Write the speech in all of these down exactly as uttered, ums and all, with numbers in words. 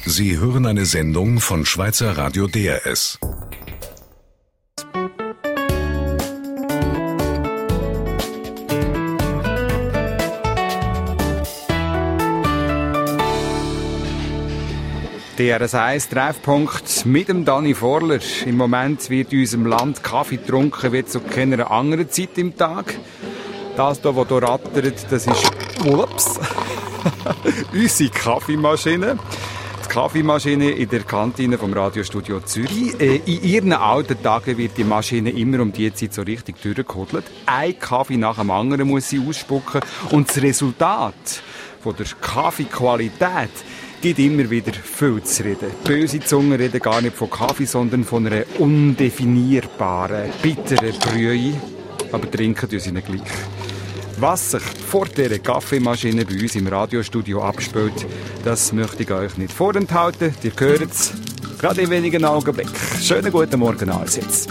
Sie hören eine Sendung von Schweizer Radio D R S. D R S eins Treffpunkt mit dem Dani Vorler. Im Moment wird in unserem Land Kaffee getrunken wie zu keiner anderen Zeit im Tag. Das hier, was hier rattert, das ist ups, unsere Kaffeemaschine. Die Kaffeemaschine in der Kantine vom Radiostudio Zürich. Äh, in ihren alten Tagen wird die Maschine immer um die Zeit so richtig durchgehudelt. Ein Kaffee nach dem anderen muss sie ausspucken. Und das Resultat von der Kaffeequalität gibt immer wieder viel zu reden. Böse Zungen reden gar nicht von Kaffee, sondern von einer undefinierbaren, bitteren Brühe. Aber trinken tun sie nicht gleich. Was sich vor dieser Kaffeemaschine bei uns im Radiostudio abspielt, das möchte ich euch nicht vorenthalten. Ihr hört es gerade in wenigen Augenblicken. Schönen guten Morgen alles jetzt.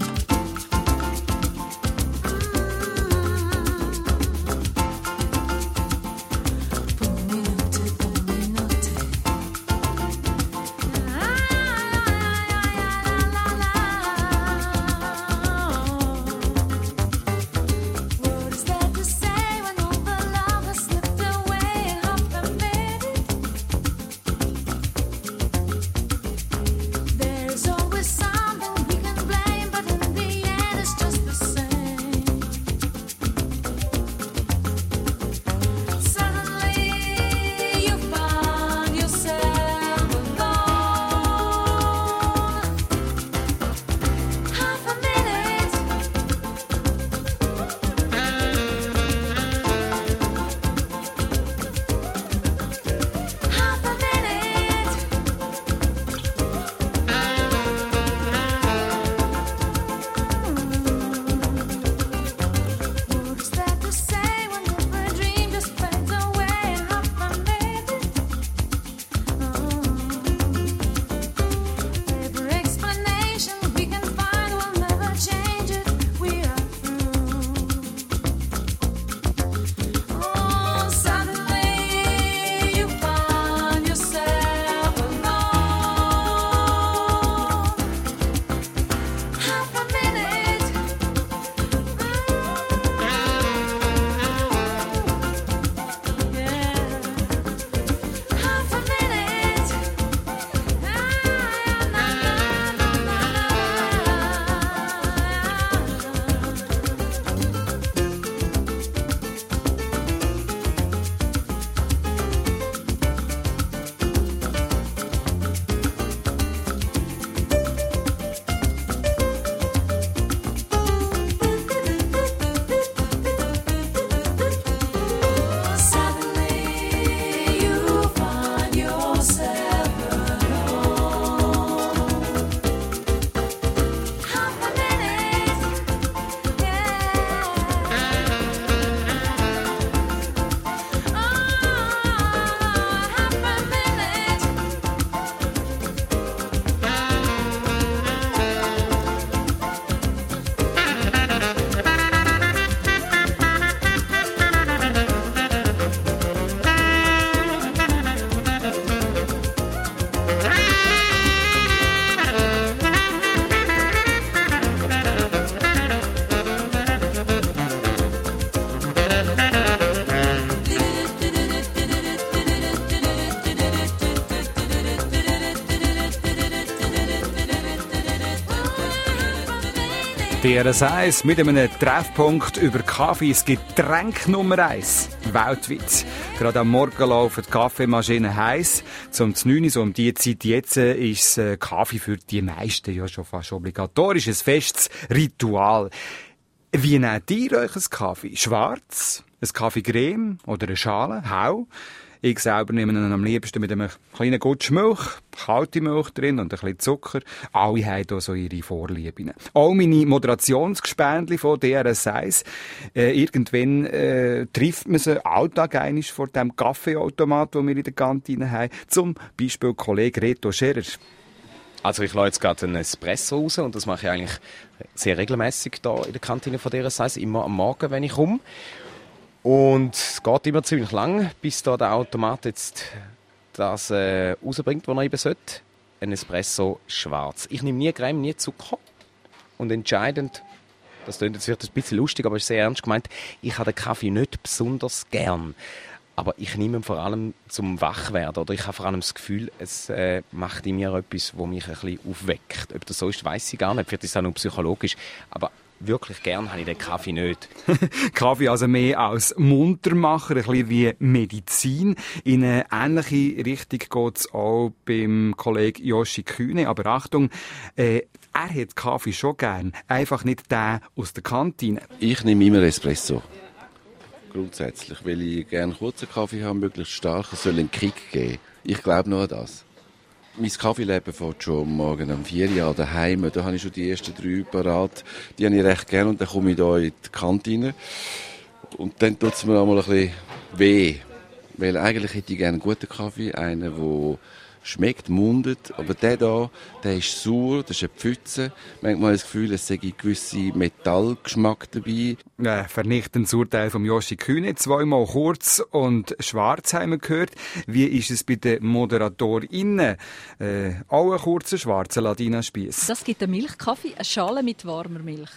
D R S eins mit einem Treffpunkt über Kaffee. Das Getränk Nummer eins weltweit. Gerade am Morgen laufen die Kaffeemaschinen heiß. Zum neun so um die Zeit jetzt ist Kaffee für die meisten ja schon fast obligatorisch. Ein festes Ritual. Wie nehmt ihr euch einen Kaffee? Schwarz, ein Kaffeecreme oder eine Schale? Hau? Ich selber nehme ihn am liebsten mit einem kleinen Gutsch Milch, kalte Milch drin und ein bisschen Zucker. Alle haben hier so ihre Vorlieben. Auch meine Moderationsgespendli von D R S eins. Äh, irgendwann äh, trifft man sie Alltag einmal vor dem Kaffeeautomat, den wir in der Kantine haben. Zum Beispiel Kollege Reto Scherer. Also ich lasse jetzt gerade einen Espresso raus und das mache ich eigentlich sehr regelmäßig da in der Kantine von D R S eins, immer am Morgen, wenn ich komme. Und es geht immer ziemlich lang, bis da der Automat jetzt das äh, rausbringt, was er eben sollte. Ein Espresso schwarz. Ich nehme nie Creme, nie Zucker. Und entscheidend, das klingt jetzt ein bisschen lustig, aber ist sehr ernst gemeint, ich habe den Kaffee nicht besonders gern. Aber ich nehme ihn vor allem zum Wachwerden. Oder ich habe vor allem das Gefühl, es äh, macht in mir etwas, das mich ein bisschen aufweckt. Ob das so ist, weiss ich gar nicht. Vielleicht ist es auch nur psychologisch. Aber wirklich gern habe ich den Kaffee nicht. Kaffee also mehr als Muntermacher, ein bisschen wie Medizin. In eine ähnliche Richtung geht es auch beim Kollegen Yoshi Kühne. Aber Achtung, äh, er hat Kaffee schon gern. Einfach nicht den aus der Kantine. Ich nehme immer Espresso. Grundsätzlich, weil ich gerne kurzen Kaffee habe, möglichst stark. Es soll einen Kick geben. Ich glaube nur an das. Mein Kaffeeleben fängt schon morgen um vier Uhr daheim. Da habe ich schon die ersten drei parat. Die habe ich recht gerne. Und dann komme ich hier in die Kantine. Und dann tut es mir auch mal ein bisschen weh. Weil eigentlich hätte ich gerne einen guten Kaffee. Einen, der schmeckt, mundet. Aber der hier, der ist sauer, das ist eine Pfütze. Manchmal habe ich das Gefühl, es sei ein gewisser Metallgeschmack dabei. Äh, vernichtendes Urteil von Yoshi Kühne. Zweimal kurz und schwarz haben wir gehört. Wie ist es bei den ModeratorInnen? Äh, auch ein kurzer schwarzer Ladina-Spiess. Das gibt einen Milchkaffee, eine Schale mit warmer Milch.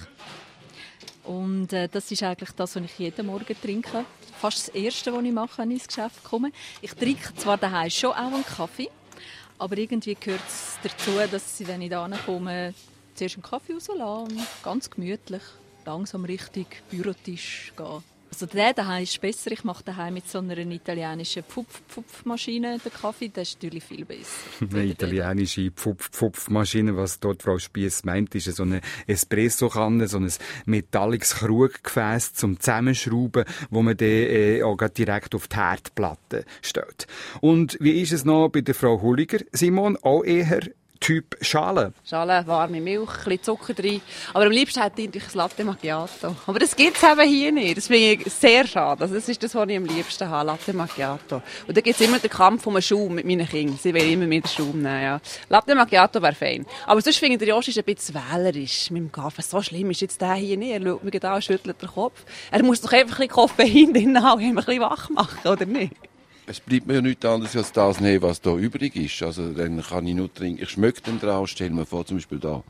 Und äh, das ist eigentlich das, was ich jeden Morgen trinke. Fast das Erste, was ich mache, wenn ich ins Geschäft komme. Ich trinke zwar daheim schon auch einen Kaffee, aber irgendwie gehört es dazu, dass ich, wenn ich da komme, zuerst einen Kaffee rauslasse und ganz gemütlich, langsam Richtung Bürotisch gehe. Also der daheim ist besser. Ich mache daheim mit so einer italienischen Pfupf-Pfupf-Maschine den Kaffee. Das ist natürlich viel besser. Eine italienische Pfupf-Pfupf-Maschine, was dort Frau Spiess meint, ist so eine Espresso-Kanne, so ein metallisches Kruggefäß zum Zusammenschrauben, wo man dann äh, auch direkt auf die Herdplatte stellt. Und wie ist es noch bei der Frau Hulliger, Simon? Auch eher Typ Schale? Schale, warme Milch, ein bisschen Zucker drin. Aber am liebsten hätte ich natürlich ein Latte Macchiato. Aber das gibt es eben hier nicht. Das finde ich sehr schade. Also das ist das, was ich am liebsten habe, Latte Macchiato. Und da gibt es immer den Kampf um einen Schaum mit meinen Kindern. Sie wollen immer mehr den Schaum nehmen. Ja. Latte Macchiato wäre fein. Aber sonst finde ich, der Josh ist ein bisschen wählerisch mit dem Kaffee. So schlimm ist jetzt der hier nicht. Er schaut mich an, schüttelt den Kopf. Er muss doch einfach ein bisschen Koffein drin haben, ein bisschen wach machen, oder nicht? Es bleibt mir ja nichts anderes als das nehmen, was da übrig ist. Also dann kann ich nur trinken. Ich schmecke dann draus, stell mir vor, zum Beispiel da.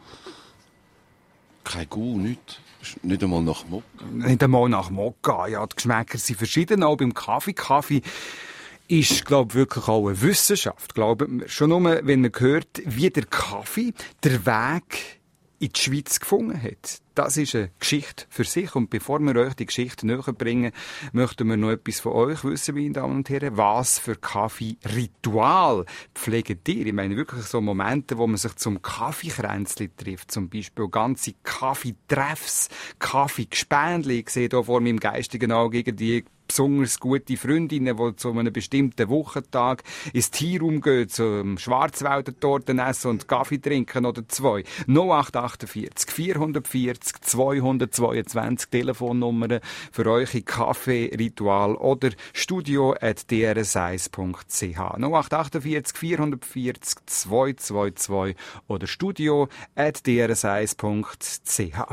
Kein Gu, nichts. Nicht einmal nach Mokka. Nicht einmal nach Mokka. Ja, die Geschmäcker sind verschieden, auch beim Kaffee. Kaffee ist, glaube ich, wirklich auch eine Wissenschaft. Glaubt mir. Schon nur, wenn man hört, wie der Kaffee der Weg in die Schweiz gefunden hat. Das ist eine Geschichte für sich. Und bevor wir euch die Geschichte näher bringen, möchten wir noch etwas von euch wissen, meine Damen und Herren. Was für Kaffee-Ritual pflegt ihr? Ich meine wirklich so Momente, wo man sich zum Kaffeekränzli trifft. Zum Beispiel ganze Kaffeetreffs, Kaffeegespendli. Ich sehe hier vor meinem geistigen Auge die besonders gute Freundinnen, die zu einem bestimmten Wochentag ins Tierraum gehen, zum Schwarzwälder Torten essen und Kaffee trinken oder zwei. null acht acht vier vier vier null zwei zwei zwei Telefonnummern für eure Kaffee-Ritual oder studio at d r s eins punkt c h. null acht acht vier vier vier zwei zwei zwei oder studio at d r s eins punkt c h.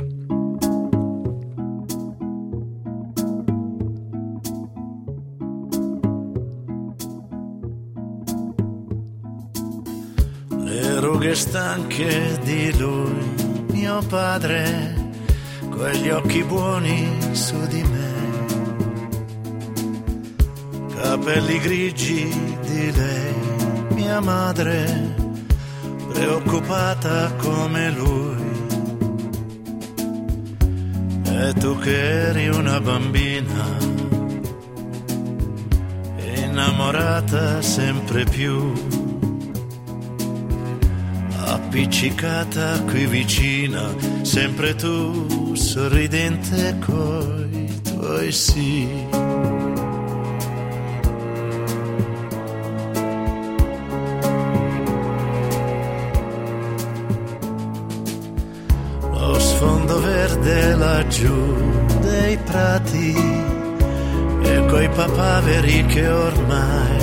Le rughe stanche di lui, mio padre, quegli occhi buoni su di me, capelli grigi di lei, mia madre, preoccupata come lui, e tu che eri una bambina, innamorata sempre più, appiccicata qui vicina, sempre tu, sorridente coi tuoi sì. Lo sfondo verde laggiù dei prati e coi papaveri che ormai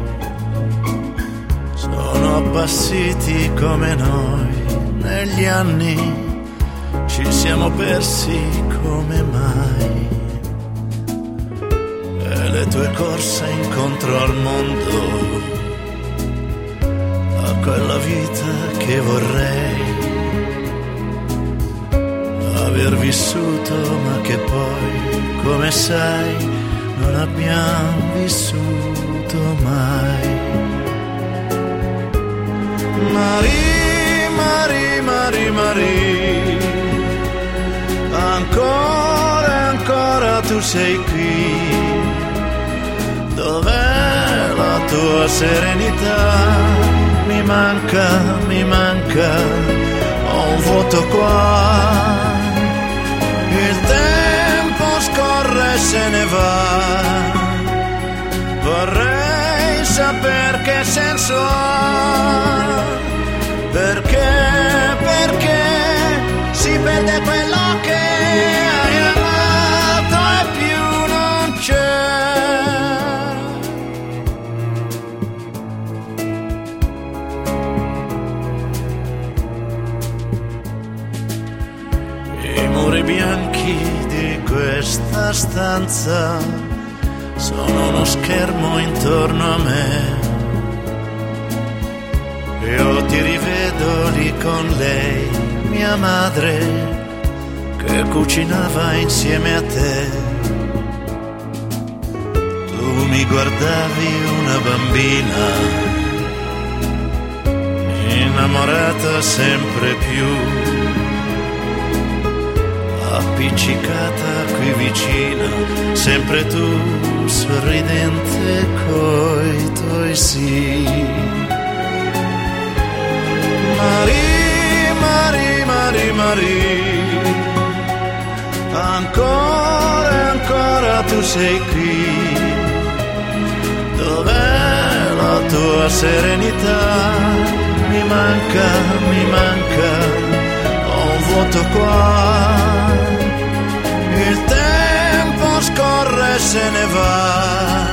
sono appassiti come noi negli anni, ci siamo persi come mai, e le tue corse incontro al mondo quella vita che vorrei aver vissuto, ma che poi, come sai, non abbiamo vissuto mai. Marie, Marie, Marie, Marie, ancora, ancora tu sei qui. Dov'è la tua serenità? Mi manca, mi manca, ho un vuoto qua. Il tempo scorre e se ne va. Vorrei sapere che senso ha. Perché, perché si perde quello che hai amato e più non c'è. I muri bianchi di questa stanza sono uno schermo intorno a me. Io ti rivedo lì con lei, mia madre, che cucinava insieme a te. Tu mi guardavi una bambina, innamorata sempre più, appiccicata qui vicina, sempre tu, sorridente coi tuoi sì. Marie, Marie, Marie, Marie, ancora, ancora tu sei qui. Dov'è la tua serenità? Mi manca, mi manca, ho un vuoto qua. Il tempo scorre e se ne va.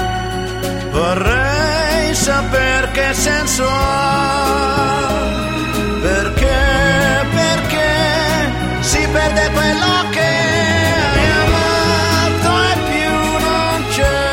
Vorrei sapere che senso ha. Perché, perché si perde quello che hai amato e più non c'è.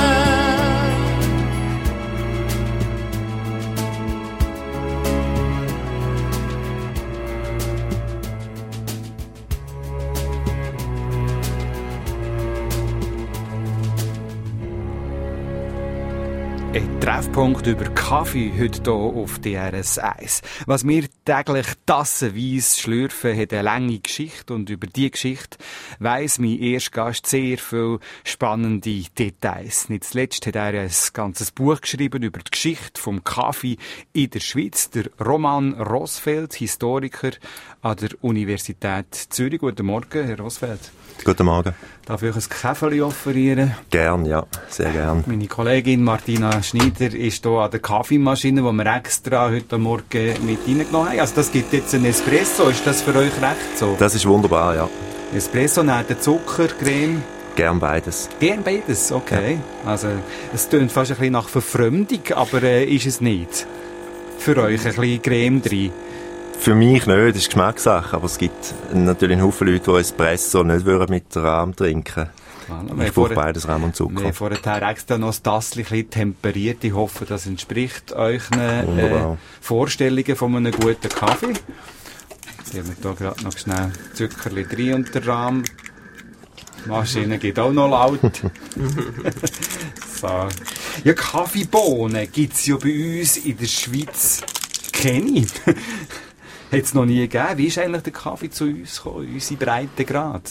Ein Treffpunkt über Kaffee heute hier auf D R S eins. Was wir täglich tassenweise schlürfen, hat eine lange Geschichte und über diese Geschichte weiss mein erster Gast sehr viele spannende Details. Nicht zuletzt hat er ein ganzes Buch geschrieben über die Geschichte vom Kaffee in der Schweiz. Der Roman Rosfeld, Historiker an der Universität Zürich. Guten Morgen, Herr Rosfeld. Guten Morgen. Darf ich euch ein Käferli offerieren? Gern, ja, sehr gern. Meine Kollegin Martina Schneider ist hier an der Kaffeemaschine, die wir extra heute Morgen mit reingenommen haben. Also das gibt jetzt einen Espresso. Ist das für euch recht so? Das ist wunderbar, ja. Espresso, neben Zucker, Creme? Gern beides. Gern beides, okay. Ja. Also es klingt fast ein bisschen nach Verfremdung, aber äh, ist es nicht? Für euch ein bisschen Creme drin? Für mich nicht, das ist Geschmackssache, aber es gibt natürlich einen Haufen Leute, die Espresso nicht mit Rahm trinken würden. Ich brauche beides, Rahm und Zucker. Wir haben vorher extra noch das Tassel temperiert. Ich hoffe, das entspricht euren äh, Vorstellungen von einem guten Kaffee. Jetzt haben wir hier gerade noch schnell Zuckerli drin und der Rahm. Die Maschine geht auch noch laut. So. Ja, Kaffeebohnen gibt es ja bei uns in der Schweiz keine. Hat es noch nie gegeben. Wie ist eigentlich der Kaffee zu uns gekommen, unsere Breitengrad?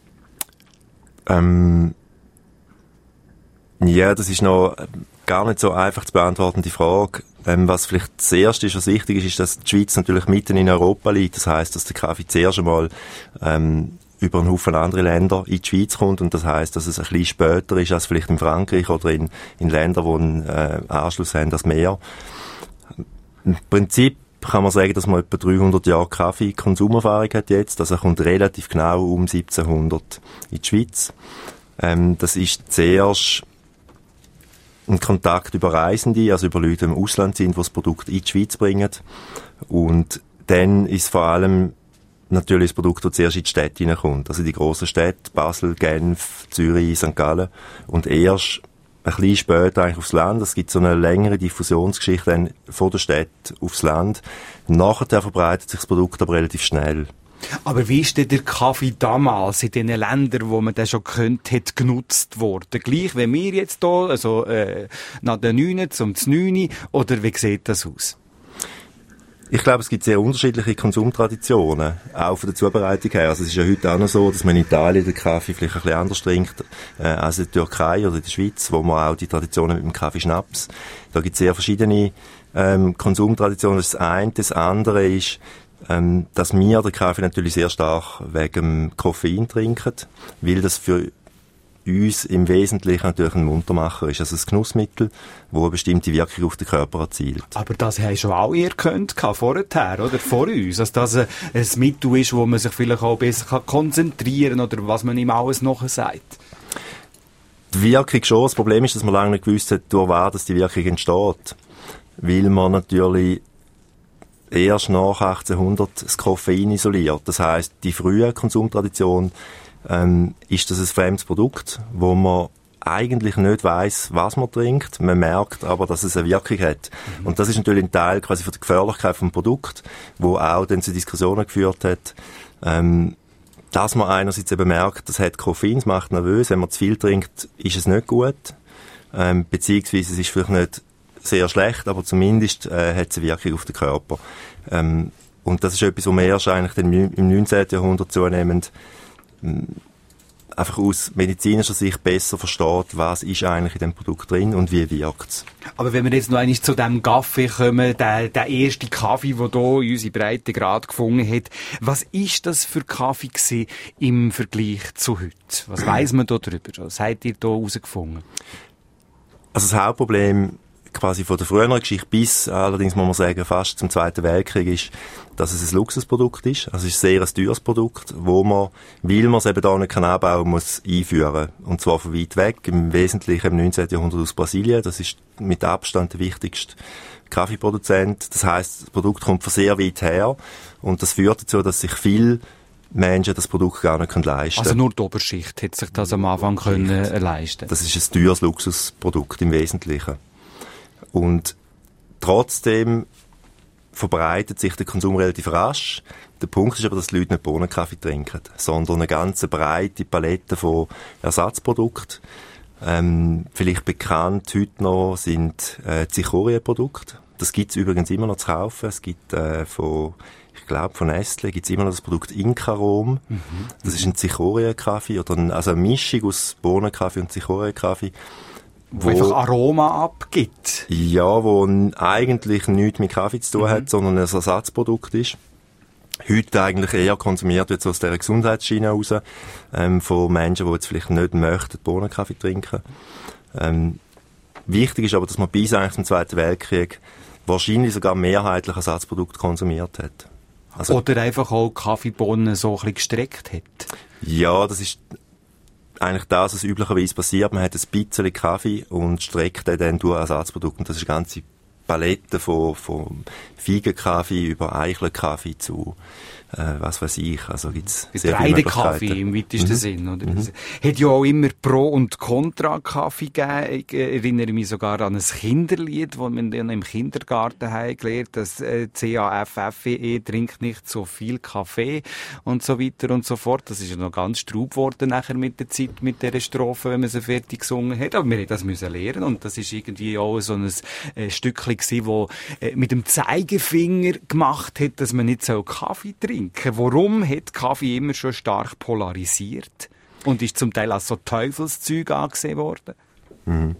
Ähm, ja, das ist noch gar nicht so einfach zu beantworten, die Frage. Ähm, was vielleicht das Erste ist, was wichtig ist, ist, dass die Schweiz natürlich mitten in Europa liegt. Das heisst, dass der Kaffee zuerst einmal ähm, über einen Haufen andere Länder in die Schweiz kommt und das heisst, dass es ein bisschen später ist als vielleicht in Frankreich oder in, in Ländern, die einen äh, Anschluss haben, das Meer. Im Prinzip kann man sagen, dass man etwa dreihundert Jahre Kaffee-Konsumerfahrung hat jetzt. Also er kommt relativ genau um siebzehnhundert in die Schweiz. Ähm, das ist zuerst ein Kontakt über Reisende, also über Leute, die im Ausland sind, die das Produkt in die Schweiz bringen. Und dann ist vor allem natürlich das Produkt, das zuerst in die Städte hineinkommt. Also die grossen Städte, Basel, Genf, Zürich, Sankt Gallen. Und erst ein bisschen später eigentlich aufs Land. Es gibt so eine längere Diffusionsgeschichte dann von der Stadt aufs Land. Nachher verbreitet sich das Produkt aber relativ schnell. Aber wie ist denn der Kaffee damals in den Ländern, wo man den schon kennt, hat genutzt worden? Gleich wie wir jetzt hier, also äh, nach den neun zum neun, oder wie sieht das aus? Ich glaube, es gibt sehr unterschiedliche Konsumtraditionen, auch von der Zubereitung her. Also es ist ja heute auch noch so, dass man in Italien den Kaffee vielleicht ein bisschen anders trinkt äh, als in der Türkei oder in der Schweiz, wo man auch die Traditionen mit dem Kaffeeschnaps. Da gibt es sehr verschiedene ähm, Konsumtraditionen. Das ist das eine. Das andere ist, ähm, dass wir den Kaffee natürlich sehr stark wegen dem Koffein trinken, weil das für uns im Wesentlichen natürlich ein Muntermacher ist. Also ein Genussmittel, das eine bestimmte Wirkung auf den Körper erzielt. Aber das haben schon auch ihr gekannt, vorher, oder? Vor uns. Dass das ein, ein Mittel ist, wo man sich vielleicht auch besser konzentrieren kann, oder was man ihm alles nachher sagt. Die Wirkung schon. Das Problem ist, dass man lange nicht gewusst hat, durch was dass die Wirkung entsteht. Weil man natürlich erst nach achtzehnhundert das Koffein isoliert. Das heisst, die frühe Konsumtradition ähm, ist das ein fremdes Produkt, wo man eigentlich nicht weiss, was man trinkt. Man merkt aber, dass es eine Wirkung hat. Mhm. Und das ist natürlich ein Teil quasi von der Gefährlichkeit vom Produkt, wo auch dann zu Diskussionen geführt hat, ähm, dass man einerseits eben merkt, das hat Koffein, es macht nervös. Wenn man zu viel trinkt, ist es nicht gut. Ähm, beziehungsweise es ist vielleicht nicht sehr schlecht, aber zumindest äh, hat es eine Wirkung auf den Körper. Ähm, und das ist etwas, was man erst eigentlich dann im neunzehnten Jahrhundert zunehmend ähm, einfach aus medizinischer Sicht besser versteht, was ist eigentlich in dem Produkt drin und wie wirkt es. Aber wenn wir jetzt noch einmal zu dem Kaffee kommen, der, der erste Kaffee, der hier in unsere Breite gerade gefunden hat, was ist das für Kaffee gewesen im Vergleich zu heute? Was weiss man da drüber? Was habt ihr da herausgefunden? Also das Hauptproblem quasi von der früheren Geschichte bis, allerdings muss man sagen, fast zum Zweiten Weltkrieg ist, dass es ein Luxusprodukt ist. Also es ist ein sehr ein teures Produkt, wo man, weil man es eben da nicht anbauen kann, muss einführen. Und zwar von weit weg, im Wesentlichen im neunzehnten Jahrhundert aus Brasilien. Das ist mit Abstand der wichtigste Kaffeeproduzent. Das heisst, das Produkt kommt von sehr weit her und das führt dazu, dass sich viele Menschen das Produkt gar nicht leisten können. Also nur die Oberschicht hätte sich das am Anfang können, äh, leisten. Das ist ein teures Luxusprodukt im Wesentlichen. Und trotzdem verbreitet sich der Konsum relativ rasch. Der Punkt ist aber, dass die Leute nicht Bohnenkaffee trinken, sondern eine ganz breite Palette von Ersatzprodukten. Ähm, vielleicht bekannt heute noch sind äh, Cichorien-Produkte. Das gibt es übrigens immer noch zu kaufen. Es gibt äh, von, ich glaube, von Nestle gibt es immer noch das Produkt Incarom. Mhm. Das ist ein Cichorien-Kaffee oder ein, also eine Mischung aus Bohnenkaffee und Cichorien-Kaffee. Wo, wo einfach Aroma abgibt. Ja, wo eigentlich nichts mit Kaffee zu tun mhm. hat, sondern ein Ersatzprodukt ist. Heute eigentlich eher konsumiert wird so aus dieser Gesundheitsschiene raus, ähm, von Menschen, die jetzt vielleicht nicht möchten, Bohnenkaffee trinken. Ähm, wichtig ist aber, dass man bis eigentlich zum Zweiten Weltkrieg wahrscheinlich sogar mehrheitlich Ersatzprodukte konsumiert hat. Also, oder einfach auch Kaffeebohnen so ein bisschen gestreckt hat. Ja, das ist eigentlich das, was üblicherweise passiert. Man hat ein bisschen Kaffee und streckt den dann durch Ersatzprodukte. Und das ist eine ganze Palette von, von Feigenkaffee über Eichelkaffee zu, äh, was weiß ich. Also gibt's sehr viele Möglichkeiten. Kaffee im weitesten mhm. Sinn, oder? Mhm. Es hat ja auch immer Pro- und Contra-Kaffee gegeben. Ich erinnere mich sogar an ein Kinderlied, das wir dann im Kindergarten haben gelernt, dass äh, C A F F E E trinkt nicht so viel Kaffee und so weiter und so fort. Das ist ja noch ganz straub geworden nachher mit der Zeit, mit dieser Strophe, wenn man sie fertig gesungen hat. Aber wir mussten das müssen lernen und das ist irgendwie auch so ein äh, Stückchen gewesen, wo äh, mit dem Zeigefinger gemacht hat, dass man nicht so Kaffee trinken. Warum hat Kaffee immer schon stark polarisiert und ist zum Teil als so Teufelszeug angesehen worden? Mhm.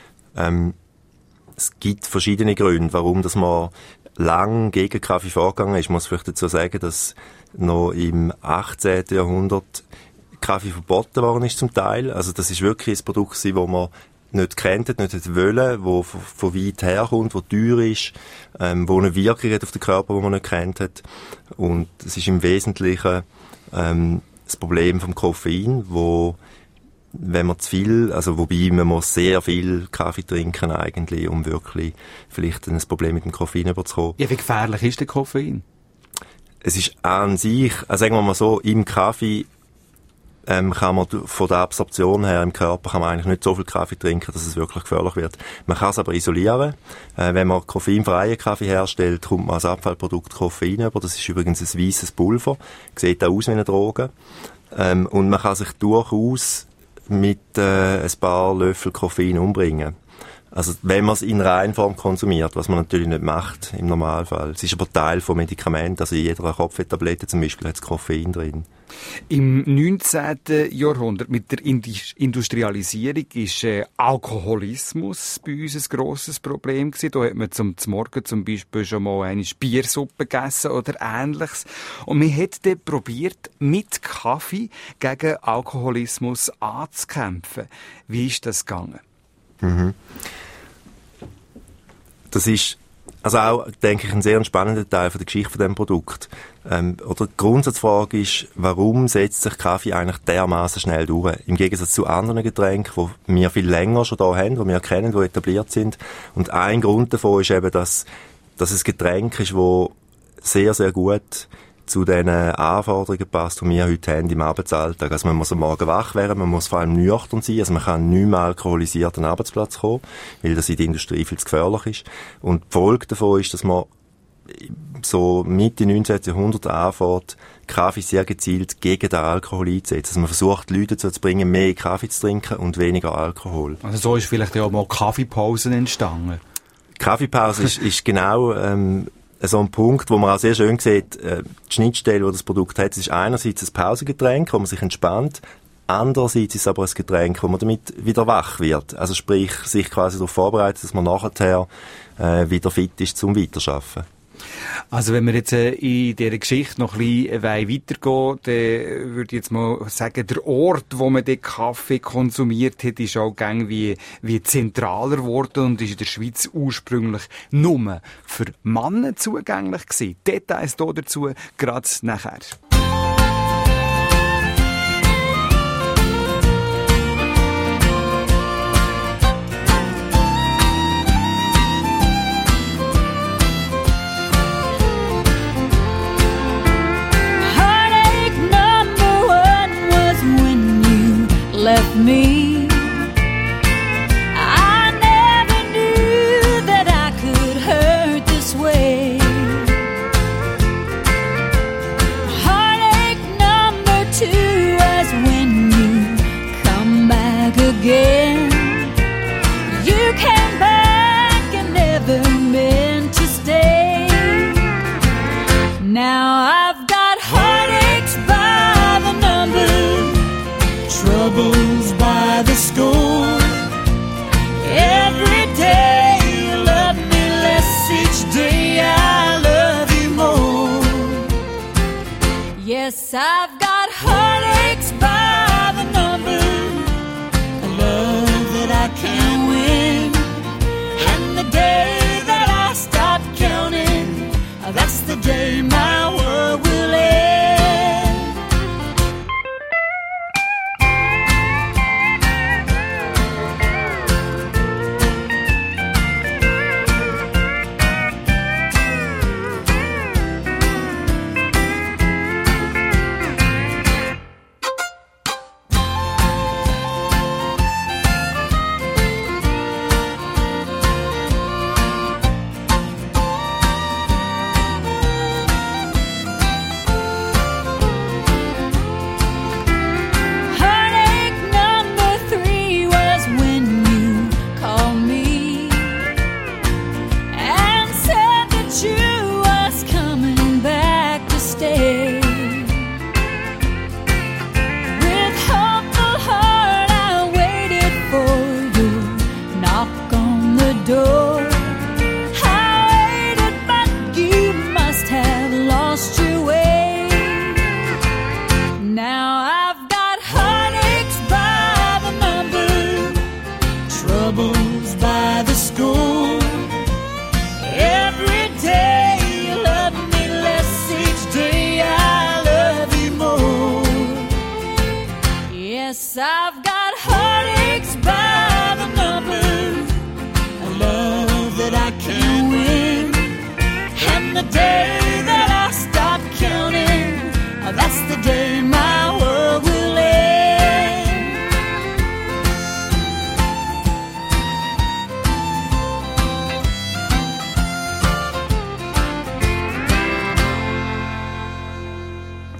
Ähm, es gibt verschiedene Gründe, warum dass man lang gegen Kaffee vorgegangen ist. Ich muss vielleicht dazu sagen, dass noch im achtzehnten Jahrhundert Kaffee verboten worden ist zum Teil. Also das ist wirklich ein Produkt, das man nicht kennt, nicht hätte wollen, wo von weit herkommt, wo teuer ist, ähm, wo eine Wirkung hat auf den Körper, wo man nicht kennt hat. Und es ist im Wesentlichen ähm, das Problem vom Koffein, wo wenn man zu viel, also wobei man muss sehr viel Kaffee trinken eigentlich, um wirklich vielleicht ein Problem mit dem Koffein überzukommen. Ja, wie gefährlich ist der Koffein? Es ist an sich, also sagen wir mal so, im Kaffee ähm, kann man von der Absorption her im Körper kann man eigentlich nicht so viel Kaffee trinken, dass es wirklich gefährlich wird. Man kann es aber isolieren. Äh, wenn man koffeinfreien Kaffee herstellt, kommt man als Abfallprodukt Koffein über. Das ist übrigens ein weisses Pulver. Sieht auch aus wie eine Droge. Ähm, und man kann sich durchaus mit äh, ein paar Löffel Koffein umbringen. Also wenn man es in Reinform konsumiert, was man natürlich nicht macht im Normalfall. Es ist aber Teil von Medikamenten, also in jeder Kopfwehtablette zum Beispiel hat es Koffein drin. Im neunzehnten Jahrhundert mit der Industrialisierung ist äh, Alkoholismus bei uns ein grosses Problem gewesen. Da hat man zum Morgen zum Beispiel schon mal eine Biersuppe gegessen oder Ähnliches. Und man hat dann probiert, mit Kaffee gegen Alkoholismus anzukämpfen. Wie ist das gegangen? Mhm. Das ist also auch, denke ich, ein sehr spannender Teil von der Geschichte von diesem Produkt. Ähm, oder die Grundsatzfrage ist, warum setzt sich Kaffee eigentlich dermaßen schnell durch? Im Gegensatz zu anderen Getränken, die wir viel länger schon da haben, die wir kennen, die etabliert sind. Und ein Grund davon ist eben, dass, dass es ein Getränk ist, das sehr, sehr gut zu den Anforderungen passt, die wir heute haben im Arbeitsalltag. Also man muss am Morgen wach werden, man muss vor allem nüchtern sein, also man kann nicht mehr alkoholisiert an den Arbeitsplatz kommen, weil das in der Industrie viel zu gefährlich ist. Und die Folge davon ist, dass man so Mitte neunzehnten Jahrhundert anfängt, Kaffee sehr gezielt gegen den Alkohol einzusetzen. Also man versucht, Leute dazu zu bringen, mehr Kaffee zu trinken und weniger Alkohol. Also so ist vielleicht ja auch mal Kaffeepausen entstanden. Kaffeepause ist, ist genau ähm, so ein Punkt, wo man auch sehr schön sieht, äh, die Schnittstelle, die das Produkt hat, ist einerseits ein Pausengetränk, wo man sich entspannt, andererseits ist es aber ein Getränk, wo man damit wieder wach wird. Also sprich, sich quasi darauf vorbereitet, dass man nachher äh, wieder fit ist zum Weiterarbeiten. Also wenn wir jetzt äh, in dieser Geschichte noch ein bisschen weitergehen, dann würde ich jetzt mal sagen, der Ort, wo man den Kaffee konsumiert hat, ist auch gäng wie, wie zentraler geworden und ist in der Schweiz ursprünglich nur für Männer zugänglich gewesen. Details dazu gerade nachher. Left me. I never knew that I could hurt this way. Heartache number two was when you come back again. You came back and never meant to stay. Now I've got heartaches by the number, troubles by the score. Every day you love me less, each day I love you more. Yes, I've got heartaches by the number, a love that I can't win. And the day that I stop counting, that's the day my world will end.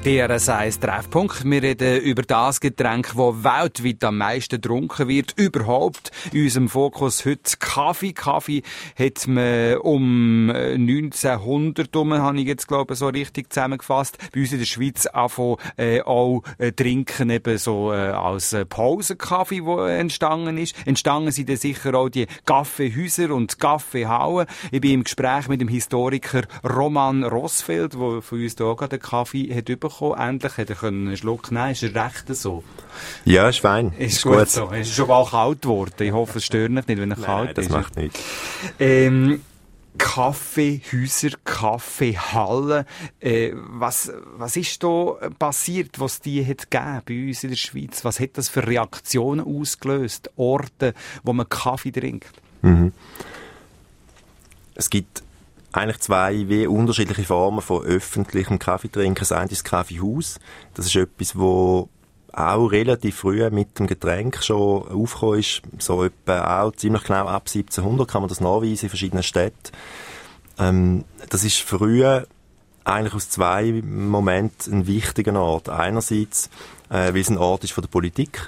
D R S eins Treffpunkt. Wir reden über das Getränk, das weltweit am meisten getrunken wird. Überhaupt. In unserem Fokus heute Kaffee. Kaffee hat man um neunzehnhundert herum, habe ich jetzt, glaube ich, so richtig zusammengefasst, bei uns in der Schweiz angefangen, äh, auch äh, trinken, eben so äh, als äh, Pausenkaffee, der äh, entstanden ist. Entstanden sind dann sicher auch die Kaffeehäuser und Kaffeehauen. Ich bin im Gespräch mit dem Historiker Roman Rossfeld, der von uns hier auch gerade den Kaffee hat bekommen. Endlich hat er einen Schluck nehmen. Ist er recht so? Ja, ist fein. Ist, ist gut, gut so. Es ist schon mal kalt geworden. Ich hoffe, es stört nicht, wenn er Nein, kalt das ist. Das macht nichts. Ähm, Kaffeehäuser, Kaffeehallen. Äh, was, was ist da passiert, was die hat gegeben bei uns in der Schweiz? Was hat das für Reaktionen ausgelöst? Orte, wo man Kaffee trinkt? Mhm. Es gibt eigentlich zwei wie unterschiedliche Formen von öffentlichem Kaffeetrinken. Das eine ist das Kaffeehaus. Das ist etwas, wo auch relativ früh mit dem Getränk schon aufgekommen ist. So etwa auch ziemlich genau ab siebzehnhundert kann man das nachweisen in verschiedenen Städten. Ähm, das ist früher eigentlich aus zwei Momenten ein wichtiger Ort. Einerseits, äh, weil es ein Ort ist von der Politik,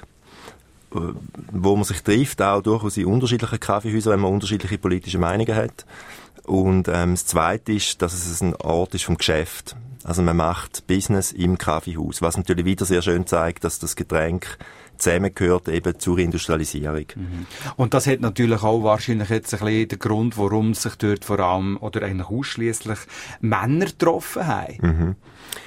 wo man sich trifft, auch durchaus in unterschiedlichen Kaffeehäusern, wenn man unterschiedliche politische Meinungen hat. Und ähm, das Zweite ist, dass es ein Ort ist vom Geschäft. Also man macht Business im Kaffeehaus, was natürlich wieder sehr schön zeigt, dass das Getränk zusammengehört eben zur Industrialisierung. Mhm. Und das hat natürlich auch wahrscheinlich jetzt ein bisschen den Grund, warum sich dort vor allem oder eigentlich ausschliesslich Männer getroffen haben. Mhm.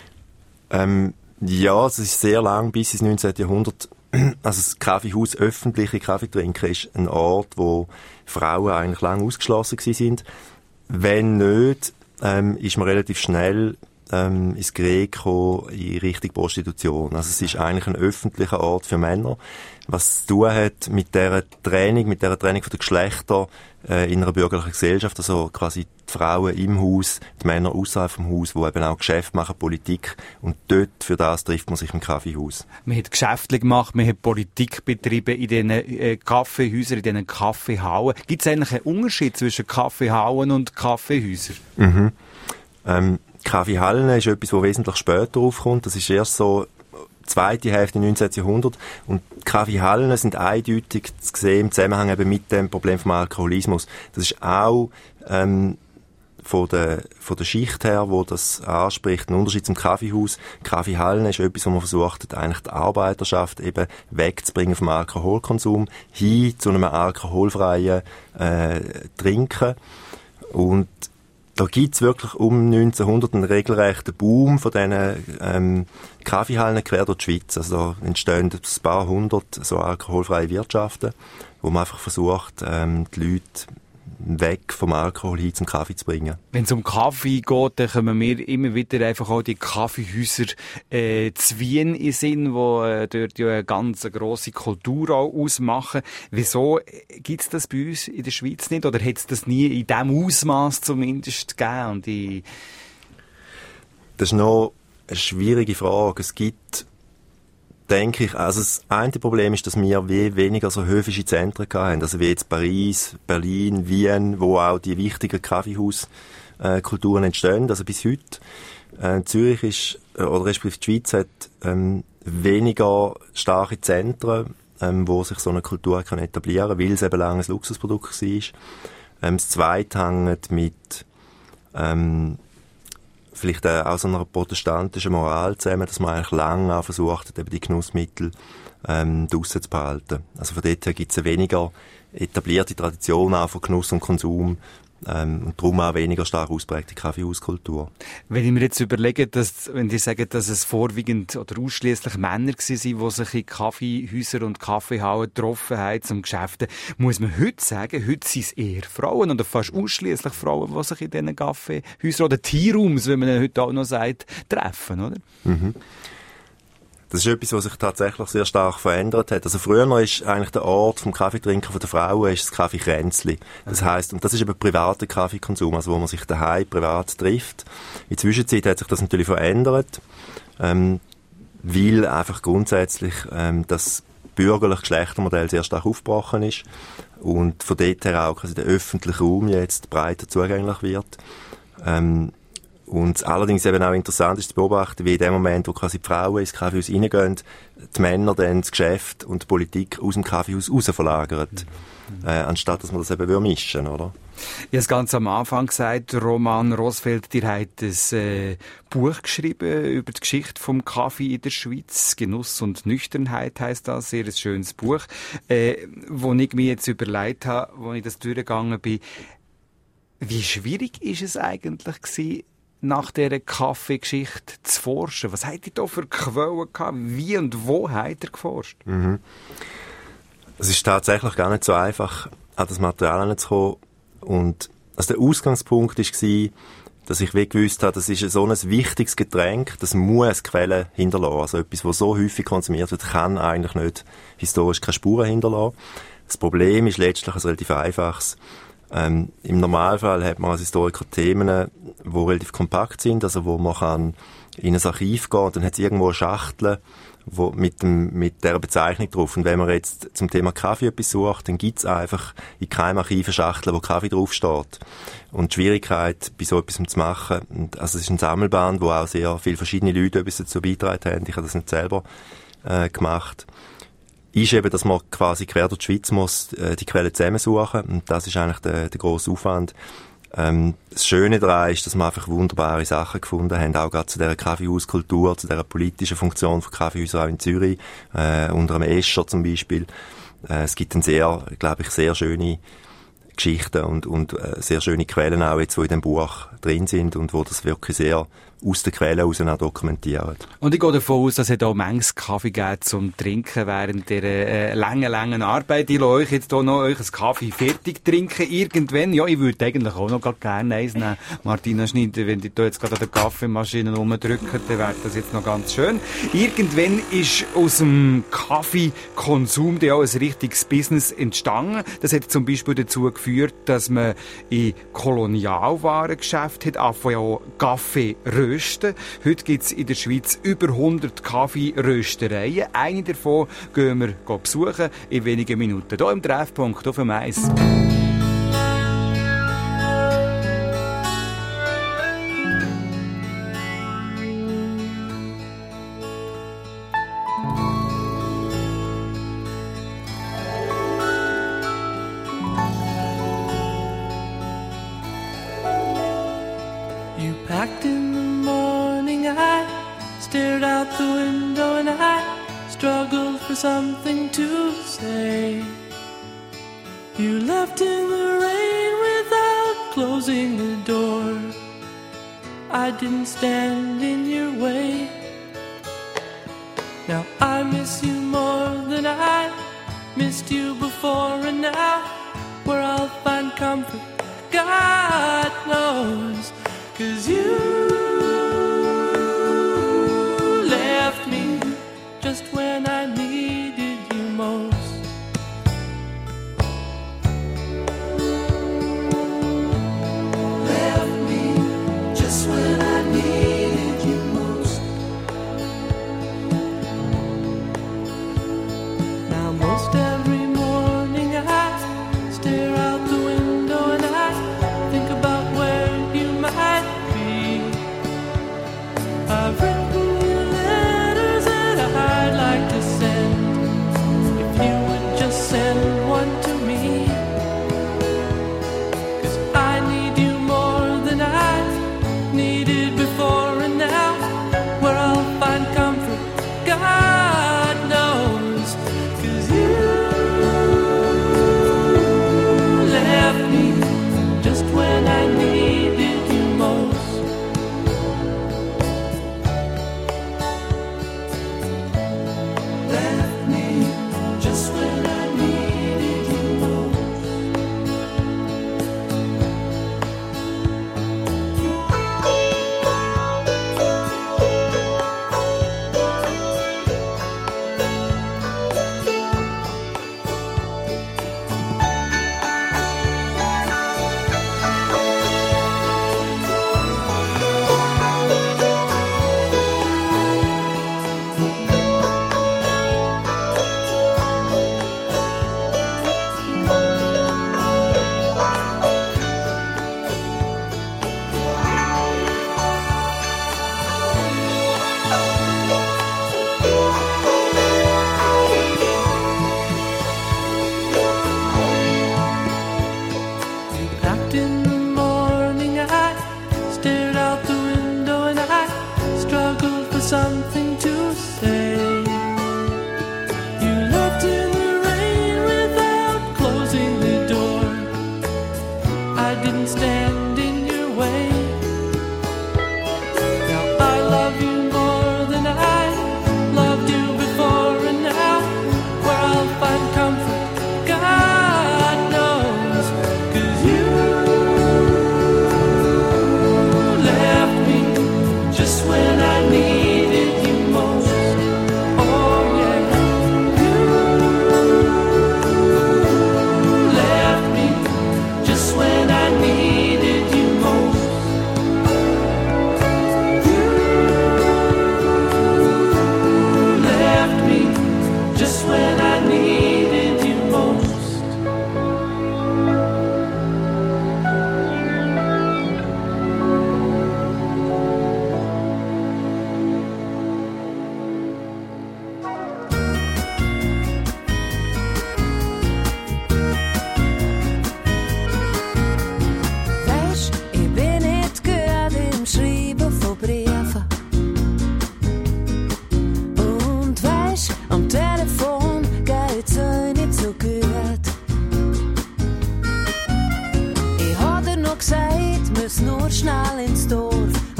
Ähm, ja, es ist sehr lang, bis ins neunzehnten Jahrhundert. Also das Kaffeehaus, öffentliche Kaffeetrinken, ist ein Ort, wo Frauen eigentlich lang ausgeschlossen gewesen sind. Wenn nicht, ähm, ist man relativ schnell ähm, ins Gerät gekommen in Richtung Prostitution. Also es ist eigentlich ein öffentlicher Ort für Männer, was zu tun hat mit dieser Training, mit dieser Training von den Geschlechtern äh, in einer bürgerlichen Gesellschaft, also quasi die Frauen im Haus, die Männer außerhalb vom Haus, die eben auch Geschäft machen, Politik, und dort, für das trifft man sich im Kaffeehaus. Man hat Geschäfte gemacht, man hat Politik betrieben in diesen äh, Kaffeehäusern, in diesen Kaffeehauen. Gibt es eigentlich einen Unterschied zwischen Kaffeehauen und Kaffeehäusern? Mhm. Ähm, Kaffeehallen ist etwas, das wesentlich später aufkommt. Das ist erst so zweite Hälfte neunzehnten Jahrhundert. Und Kaffeehallen sind eindeutig zu sehen im Zusammenhang eben mit dem Problem vom Alkoholismus. Das ist auch ähm, von der, von der Schicht her, wo das anspricht, ein Unterschied zum Kaffeehaus. Kaffeehallen ist etwas, wo man versucht, eigentlich die Arbeiterschaft eben wegzubringen vom Alkoholkonsum hin zu einem alkoholfreien äh, Trinken. Und da gibt's wirklich um neunzehnhundert einen regelrechten Boom von diesen ähm, Kaffeehallen quer durch die Schweiz. Also da entstehen ein paar hundert so alkoholfreie Wirtschaften, wo man einfach versucht, ähm, die Leute weg vom Alkohol hin zum Kaffee zu bringen. Wenn es um Kaffee geht, dann kommen wir immer wieder einfach auch die Kaffeehäuser äh, zu Wien in Sinn, wo äh, dort ja eine ganz grosse Kultur auch ausmachen. Wieso gibt es das bei uns in der Schweiz nicht? Oder hat es das nie in diesem Ausmaß zumindest gegeben? Und ich... Das ist noch eine schwierige Frage. Es gibt, denke ich, also das eine Problem ist, dass wir wie weniger so höfische Zentren haben, also wie jetzt Paris, Berlin, Wien, wo auch die wichtigen Kaffeehauskulturen entstehen, also bis heute. Äh, Zürich ist, oder respektive die Schweiz hat ähm, weniger starke Zentren, ähm, wo sich so eine Kultur kann etablieren kann, weil es eben lange ein Luxusprodukt war. Ähm, das Zweite hängt mit ähm, vielleicht äh, auch so einer protestantischen Moral zusammen, dass man eigentlich lange auch versucht hat, eben die Genussmittel ähm, draussen zu behalten. Also von dort her gibt es eine weniger etablierte Tradition auch von Genuss und Konsum ähm, und darum auch weniger stark ausprägte Kaffeehauskultur. Wenn ich mir jetzt überlege, dass, wenn die sagen, dass es vorwiegend oder ausschliesslich Männer waren, die sich in Kaffeehäuser und Kaffeehauen getroffen haben zum Geschäften, muss man heute sagen, heute sind es eher Frauen oder fast ausschliesslich Frauen, die sich in diesen Kaffeehäusern oder Tearooms, wie man heute auch noch sagt, treffen, oder? Mhm. Das ist etwas, was sich tatsächlich sehr stark verändert hat. Also früher ist eigentlich der Ort vom Kaffeetrinken von der Frauen ist das Kaffeekränzli. Das heisst, und das ist eben privater Kaffeekonsum, also wo man sich daheim privat trifft. In der Zwischenzeit hat sich das natürlich verändert, ähm, weil einfach grundsätzlich ähm, das bürgerliche Geschlechtermodell sehr stark aufgebrochen ist und von dort her auch quasi der öffentliche Raum jetzt breiter zugänglich wird. Ähm, Und allerdings eben auch interessant ist zu beobachten, wie in dem Moment, wo quasi die Frauen ins Kaffeehaus reingehen, die Männer dann das Geschäft und die Politik aus dem Kaffeehaus raus verlagern. Mhm. Äh, anstatt dass man das eben mischen würde, oder? Ich habe es ganz am Anfang gesagt, Roman Rosfeld, ihr habt ein äh, Buch geschrieben über die Geschichte vom Kaffee in der Schweiz. Genuss und Nüchternheit heisst das, sehr ein schönes Buch. Äh, wo ich mir jetzt überlegt habe, wo ich das durchgegangen bin, wie schwierig ist es eigentlich gewesen, nach dieser Kaffeegeschichte zu forschen? Was habt ihr da für Quellen gehabt? Wie und wo habt ihr geforscht? Mhm. Es ist tatsächlich gar nicht so einfach, an das Material heranzukommen. Und also der Ausgangspunkt war, dass ich wie gewusst habe, das ist so ein wichtiges Getränk, das muss Quellen hinterlassen. Also etwas, das so häufig konsumiert wird, kann eigentlich nicht historisch keine Spuren hinterlassen. Das Problem ist letztlich ein relativ einfaches. Ähm, Im Normalfall hat man als Historiker Themen, die relativ kompakt sind, also wo man kann in ein Archiv gehen und dann hat es irgendwo eine Schachtel wo mit, dem, mit dieser Bezeichnung drauf. Und wenn man jetzt zum Thema Kaffee etwas sucht, dann gibt es einfach in keinem Archiv eine Schachtel, wo Kaffee draufsteht. Und die Schwierigkeit, bei so etwas zu machen, und also es ist ein Sammelband, wo auch sehr viele verschiedene Leute etwas dazu beigetragen haben, ich habe das nicht selber äh, gemacht, ist eben, dass man quasi quer durch die Schweiz muss äh, die Quellen zusammensuchen. Und das ist eigentlich der, der grosse Aufwand. Ähm, das Schöne daran ist, dass wir einfach wunderbare Sachen gefunden haben, auch gerade zu dieser Kaffeehauskultur, zu dieser politischen Funktion von Kaffeehäusern auch in Zürich, äh, unter dem Escher zum Beispiel. Äh, es gibt eine sehr, glaube ich, sehr schöne Geschichten und, und äh, sehr schöne Quellen auch jetzt, die in dem Buch drin sind und wo das wirklich sehr aus den Quellen heraus auch dokumentiert. Und ich gehe davon aus, dass es hier manches Kaffee gibt zum Trinken während dieser äh, langen, langen Arbeit. Ich lasse euch jetzt hier noch euch einen Kaffee fertig trinken. Irgendwann, ja, ich würde eigentlich auch noch gerne eins nehmen. Martina Schneider, wenn ihr da jetzt gerade an der Kaffeemaschine rumdrückt, dann wäre das jetzt noch ganz schön. Irgendwann ist aus dem Kaffeekonsum dann auch ein richtiges Business entstanden. Das hat zum Beispiel dazu geführt, dass man in Kolonialwarengeschäften hat angefangen, auch Kaffee rösten. Heute gibt es in der Schweiz über hundert Kaffeeröstereien. Eine davon gehen wir besuchen in wenigen Minuten. Hier im Treffpunkt auf dem Eis. You packed in the morning, I stared out the window and I struggled for something to say. You left in the rain without closing the door. I didn't stand in your way. Now I miss you more than I missed you before, and now where I'll find comfort, God knows. 'Cause you left me just when I needed you most. Left me just when I needed you most. Now most every morning I stare out the window and I think about where you might be.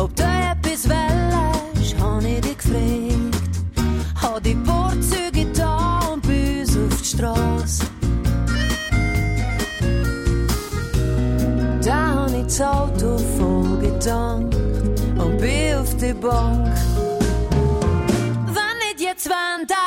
Ob du etwas willst, hab ich dich gefragt. Hab die Vorzüge da und bei uns auf die Strasse. Da hab ich das Auto voll getankt und bin auf die Bank. Wenn nicht jetzt, wenn da.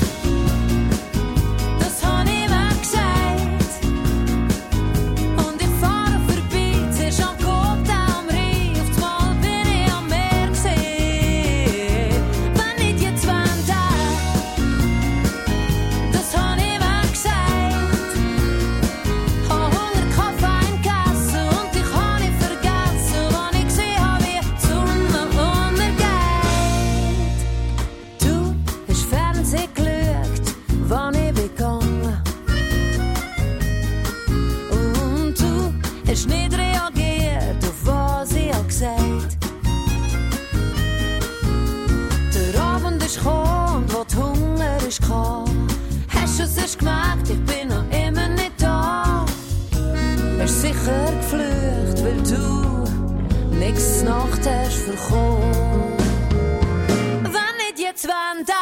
Hast du es erst gemerkt, ich bin noch immer nicht da. Hast sicher geflücht, weil du nix Nacht hast verkommen. Wenn nicht jetzt, wenn da.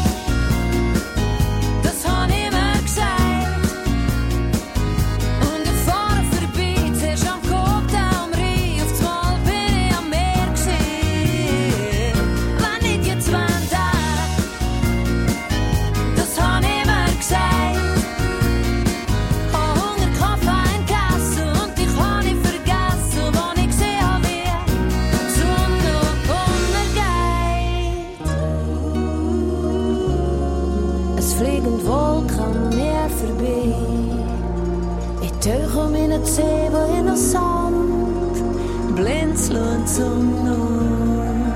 Das hab ich mir gesagt. Und ich fahre vorbei, zuerst am Cocktail am Rhein. Auf das Mal bin ich am Meer gewesen. Wenn nicht jetzt, wenn da. Fliegend Wolken an mir vorbei. Ich tauche um in den See, wo in den Sand blinzeln zum Null.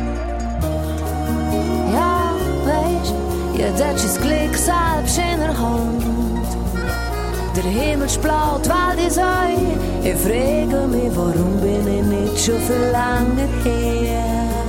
Ja, weisst, jeder hat sein Glück selbst in der Hand. Der Himmel ist blau, die Welt ist heu. Ich frage mich, warum bin ich nicht schon viel länger hier?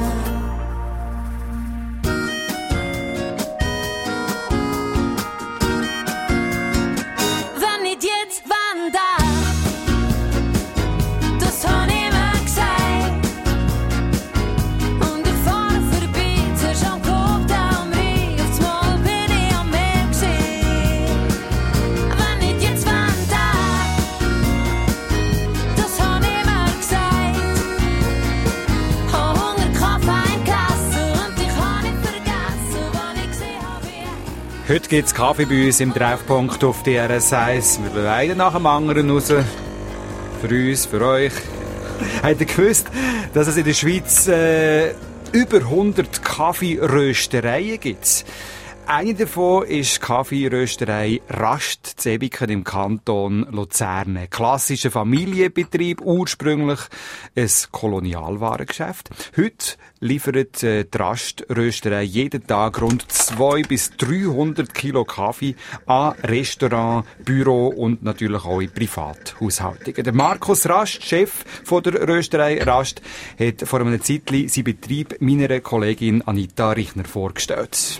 Heute gibt es Kaffee bei uns im Treffpunkt auf D R S eins. Wir leiden nach dem anderen raus. Für uns, für euch. Habt ihr gewusst, dass es in der Schweiz äh, über hundert Kaffeeröstereien gibt? Eine davon ist die Kaffeerösterei Rast Zebiken im Kanton Luzern. Ein klassischer Familienbetrieb, ursprünglich ein Kolonialwarengeschäft. Heute liefert äh, die Raströsterei jeden Tag rund zweihundert bis dreihundert Kilo Kaffee an Restaurant, Büro und natürlich auch in Privathaushaltungen. Der Markus Rast, Chef von der Rösterei Rast, hat vor einer Zeit seinen Betrieb meiner Kollegin Anita Richner vorgestellt.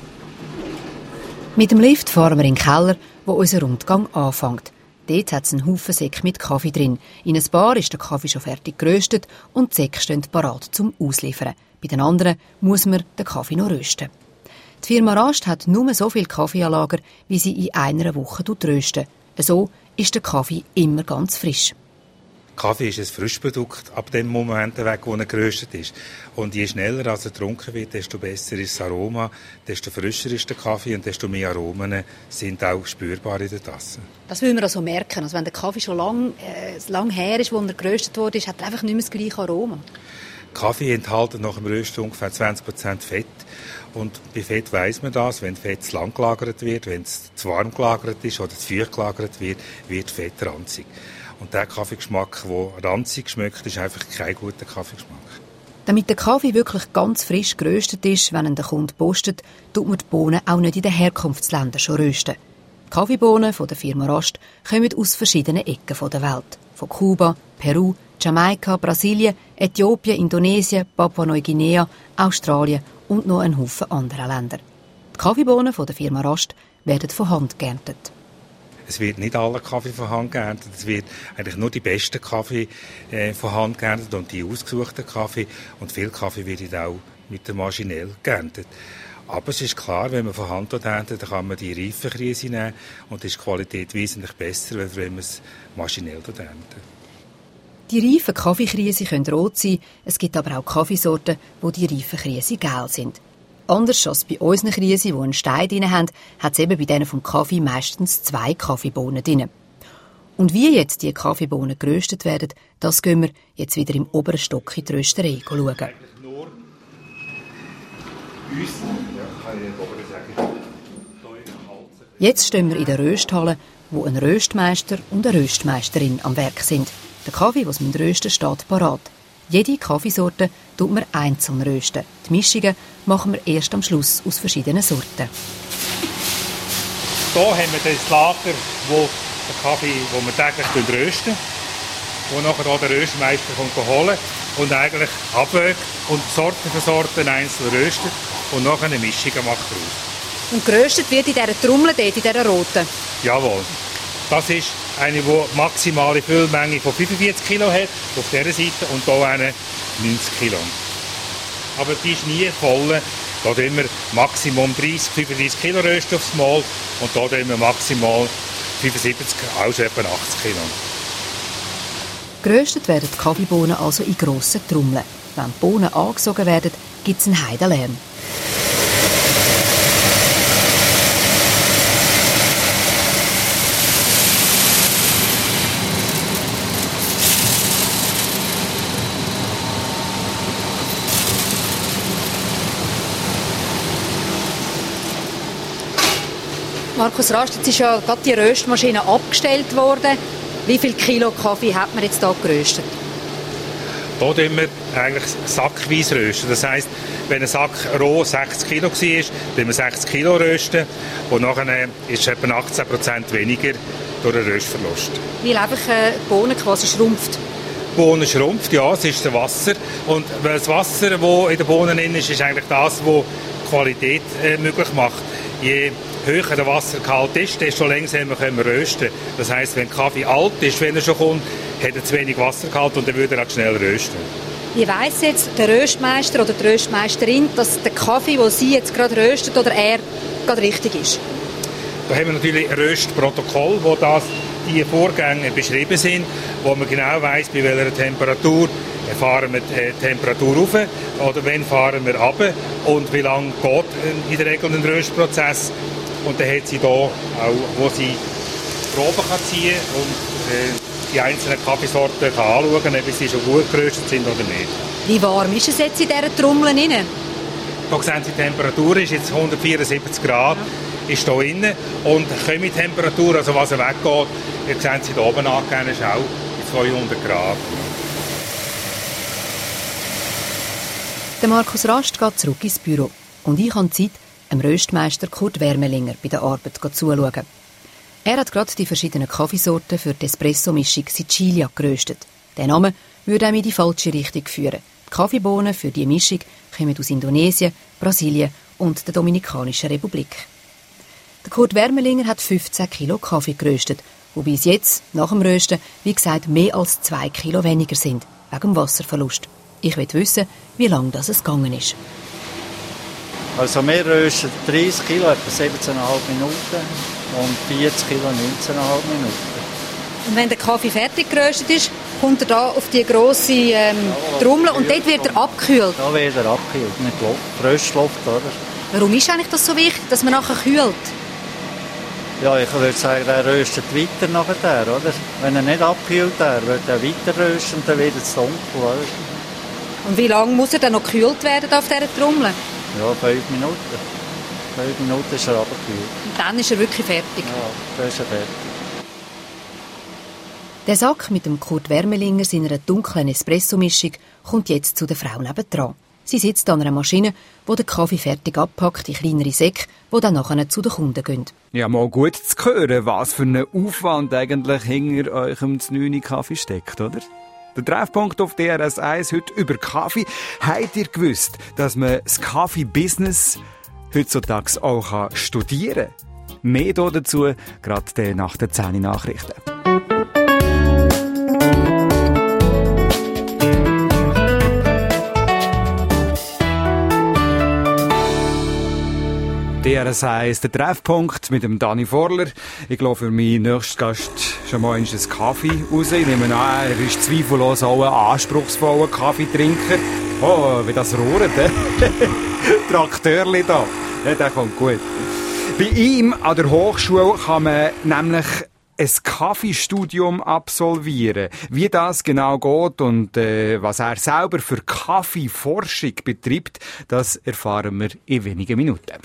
Mit dem Lift fahren wir in den Keller, wo unser Rundgang anfängt. Dort hat es einen Haufen Säcke mit Kaffee drin. In ein Bar ist der Kaffee schon fertig geröstet und die Säcke stehen parat zum Ausliefern. Bei den anderen muss man den Kaffee noch rösten. Die Firma Rast hat nur so viel Kaffee an Lager, wie sie in einer Woche rösten. So ist der Kaffee immer ganz frisch. Kaffee ist ein Frischprodukt ab dem Moment weg, wo er geröstet ist. Und je schneller als er getrunken wird, desto besser ist das Aroma, desto frischer ist der Kaffee und desto mehr Aromen sind auch spürbar in der Tasse. Das will man also merken. Also wenn der Kaffee schon lang, äh, lang her ist, wo er geröstet wurde, hat er einfach nicht mehr das gleiche Aroma. Kaffee enthält nach dem Rösten ungefähr zwanzig Prozent Fett. Und bei Fett weiss man das, wenn Fett zu lang gelagert wird, wenn es zu warm gelagert ist oder zu feucht gelagert wird, wird Fett ranzig. Und der Kaffeegeschmack, der ranzig schmeckt, ist einfach kein guter Kaffeegeschmack. Damit der Kaffee wirklich ganz frisch geröstet ist, wenn ihn der Kunde postet, tut man die Bohnen auch nicht in den Herkunftsländern schon rösten. Die Kaffeebohnen von der Firma Rast kommen aus verschiedenen Ecken der Welt. Von Kuba, Peru, Jamaika, Brasilien, Äthiopien, Indonesien, Papua-Neuguinea, Australien und noch ein Haufen anderer Länder. Die Kaffeebohnen von der Firma Rast werden von Hand geerntet. Es wird nicht aller Kaffee von Hand geerntet. Es wird eigentlich nur die besten Kaffee äh, von Hand geerntet und die ausgesuchten Kaffee. Und viel Kaffee wird auch mit der maschinell geerntet. Aber es ist klar, wenn man von Hand erntet, dann kann man die Reifenkrise nehmen und ist die Qualität wesentlich besser, als wenn man es maschinell erntet. Die reifen Kaffeekriese können rot sein, es gibt aber auch Kaffeesorten, wo die reifen Kriese gelb sind. Anders als bei unseren Kriese, die einen Stein drin haben, hat es eben bei denen vom Kaffee meistens zwei Kaffeebohnen drin. Und wie jetzt die Kaffeebohnen geröstet werden, das gehen wir jetzt wieder im oberen Stock in die Rösterei schauen. Jetzt stehen wir in der Rösthalle, wo ein Röstmeister und eine Röstmeisterin am Werk sind. Der Kaffee, den wir rösten, steht parat. Jede Kaffeesorte tut man einzeln rösten. Die Mischungen machen wir erst am Schluss aus verschiedenen Sorten. Hier haben wir das Lager, wo der Kaffee, den wir täglich rösten, wo nachher auch der Röstmeister kommt holen und eigentlich abwägt und Sorten für Sorten einzeln röstet und nachher eine Mischung macht daraus. Und geröstet wird in dieser Trommel, dort, in dieser roten? Jawohl. Das ist eine, die maximale Füllmenge von fünfundvierzig Kilo hat, auf dieser Seite, und hier eine neunzig Kilo. Aber die ist nie voll. Da tun wir Maximum dreißig, fünfunddreißig Kilo Röst aufs Mal und hier tun wir maximal fünfundsiebzig, also etwa achtzig Kilo. Geröstet werden die Kaffeebohnen also in grossen Trommeln. Wenn die Bohnen angesogen werden, gibt es einen Heidenlärm. Markus Rast, jetzt ist ja gerade die Röstmaschine abgestellt worden. Wie viel Kilo Kaffee hat man jetzt hier geröstet? Hier rösten wir eigentlich sackweise rösten. Das heisst, wenn ein Sack roh sechzig Kilo war, rösten wir sechzig Kilo rösten. Und nachher ist es etwa achtzehn Prozent weniger durch den Röstverlust. Weil einfach äh, die Bohne quasi schrumpft? Die Bohne schrumpft, ja, es ist das Wasser. Und das Wasser, das in den Bohnen drin ist, ist eigentlich das, was Qualität äh, möglich macht. Je höher der Wassergehalt ist, desto langsamer können wir rösten. Das heisst, wenn der Kaffee alt ist, wenn er schon kommt, hat er zu wenig Wassergehalt und dann würde er auch schnell rösten. Wie weiss jetzt der Röstmeister oder die Röstmeisterin, dass der Kaffee, den sie jetzt gerade röstet oder er, gerade richtig ist? Da haben wir natürlich ein Röstprotokoll, wo das, die Vorgänge beschrieben sind, wo man genau weiss, bei welcher Temperatur fahren wir die Temperatur rauf oder wann fahren wir runter und wie lange geht in der Regel ein Röstprozess. Und dann hat sie hier auch, wo sie Proben kann ziehen und äh, die einzelnen Kaffeesorten kann anschauen, ob sie schon gut geröstet sind oder nicht. Wie warm ist es jetzt in dieser Trommel drin? Hier sehen Sie, die Temperatur ist jetzt hundertvierundsiebzig Grad, ist hier drin. Und die Temperatur, also was er weggeht, ihr sehen Sie hier oben angegeben, ist auch zweihundert Grad. Der Markus Rast geht zurück ins Büro und ich habe Zeit, dem Röstmeister Kurt Wermelinger bei der Arbeit zuzuschauen. Er hat gerade die verschiedenen Kaffeesorten für die Espresso-Mischung Sicilia geröstet. Der Name würde ihm in die falsche Richtung führen. Die Kaffeebohnen für die Mischung kommen aus Indonesien, Brasilien und der Dominikanischen Republik. Der Kurt Wermelinger hat fünfzehn Kilo Kaffee geröstet, wobei es jetzt, nach dem Rösten, wie gesagt, mehr als zwei Kilo weniger sind, wegen dem Wasserverlust. Ich will wissen, wie lange das es gegangen ist. Also wir rösten dreißig Kilo, etwa siebzehn Komma fünf Minuten und vierzig Kilo neunzehn Komma fünf Minuten. Und wenn der Kaffee fertig geröstet ist, kommt er da auf die grosse ähm, Trommel und dort wird er abgekühlt? Da wird er abgekühlt, mit Luft, Röstluft, oder? Warum ist eigentlich das so wichtig, dass man nachher kühlt? Ja, ich würde sagen, er röstet weiter nachher, oder? Wenn er nicht abgekühlt wäre, würde er weiter rösten und dann wird es dunkel, oder? Und wie lange muss er dann noch gekühlt werden auf dieser Trommel? Ja, fünf Minuten. Fünf Minuten ist er abgekühlt. Und dann ist er wirklich fertig? Ja, dann ist er fertig. Der Sack mit dem Kurt Wermelinger seiner dunklen Espresso-Mischung kommt jetzt zu der Frau nebendran. Sie sitzt an einer Maschine, die den Kaffee fertig abpackt in kleinere Säcke, die dann nachher zu den Kunden gehen. Ja, mal gut zu hören, was für ein Aufwand eigentlich hinter eurem neuen Kaffee steckt, oder? Der Treffpunkt auf D R S eins heute über Kaffee. Habt ihr gewusst, dass man das Kaffee-Business heutzutage auch studieren kann? Mehr dazu, gerade nach den zehn Nachrichten. D R S heisst der Treffpunkt mit dem Dani Vorler. Ich glaube, für meinen nächsten Gast schon mal einen Kaffee raus. Ich nehme an, er ist zweifellos auch ein anspruchsvoller Kaffeetrinker. Oh, wie das rohrt, he? Traktörli da. Ja, der kommt gut. Bei ihm an der Hochschule kann man nämlich ein Kaffeestudium absolvieren. Wie das genau geht und äh, was er selber für Kaffeeforschung betreibt, das erfahren wir in wenigen Minuten.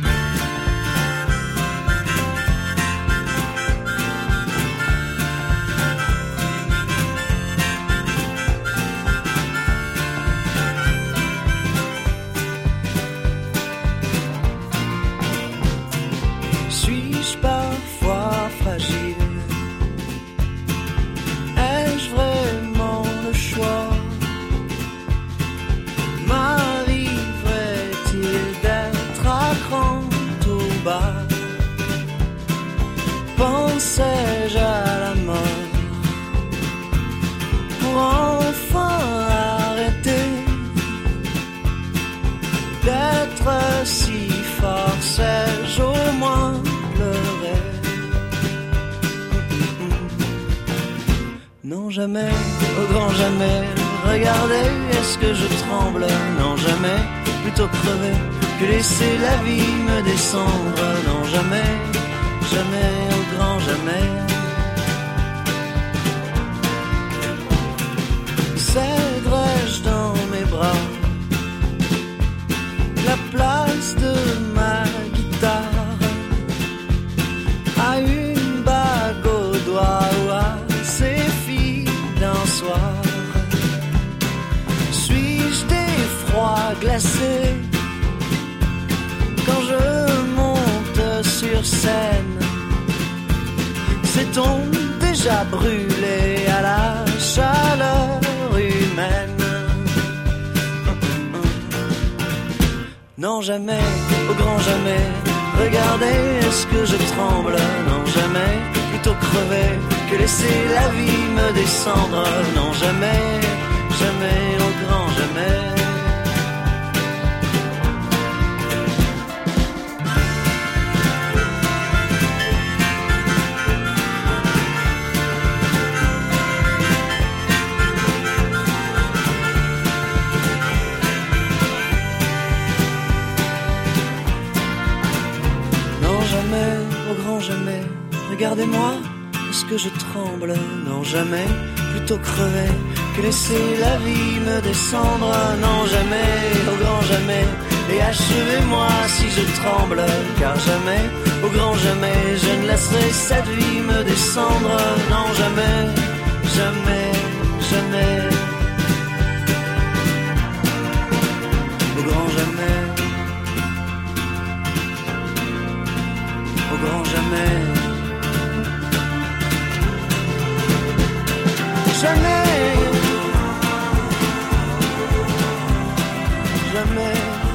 Suis-je parfois fragile? Ai-je vraiment le choix? M'arriverait-il d'être à cran tout bas? Pensais-je à la mort pour enfin arrêter d'être si fort? Sais-je au moins pleurer? Non, jamais, au grand jamais. Regardez, est-ce que je tremble? Non, jamais, plutôt crever que laisser la vie me descendre. Non, jamais, jamais, au grand jamais. Céderais-je dans mes bras la place de ma guitare à une bague au doigt ou à ces filles d'un soir? Suis-je d'effroi glacé quand je monte sur scène? S'est-on déjà brûlé à la chaleur humaine? Non, jamais, au grand jamais. Regardez, est-ce que je tremble? Non, jamais, plutôt crever que laisser la vie me descendre. Non, jamais, jamais, au grand jamais. Au grand jamais, regardez-moi, est-ce que je tremble? Non, jamais, plutôt crever que laisser la vie me descendre. Non, jamais, au grand jamais, et achevez-moi si je tremble. Car jamais, au grand jamais, je ne laisserai cette vie me descendre. Non, jamais, jamais, jamais, au grand jamais. Au grand jamais. Jamais. Jamais.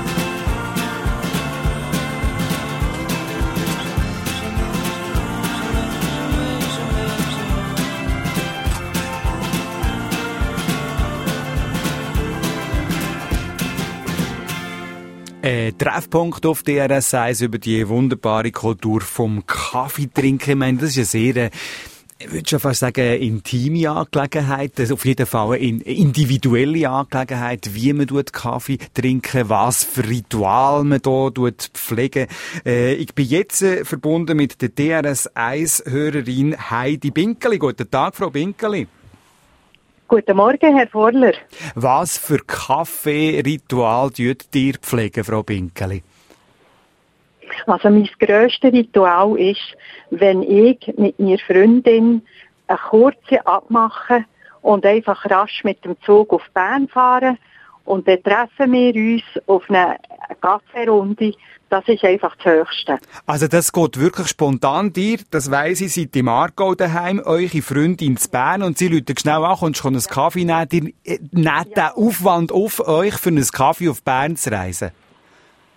Äh, Treffpunkt auf D R S eins über die wunderbare Kultur vom Kaffeetrinken. Ich meine, das ist eine sehr, ich würde schon fast sagen, eine intime Angelegenheit. Das ist auf jeden Fall eine individuelle Angelegenheit, wie man Kaffee trinken, was für Ritual man hier pflegen. Äh, ich bin jetzt äh, verbunden mit der D R S eins-Hörerin Heidi Binkeli. Guten Tag, Frau Binkeli. Guten Morgen, Herr Vorler. Was für Kaffee-Ritual pflegt ihr pflegen, Frau Binkeli? Also mein grösstes Ritual ist, wenn ich mit meiner Freundin eine kurze abmache und einfach rasch mit dem Zug auf Bern fahren und dann treffen wir uns auf eine Kaffeerunde. Das ist einfach das Höchste. Also das geht wirklich spontan dir, das weiss ich, seid im Aargau daheim, eure Freundin in Bern und sie rufen schnell an, kommst du einen Kaffee nehmen, ihr nehmt den Aufwand auf euch, für einen Kaffee auf Bern zu reisen?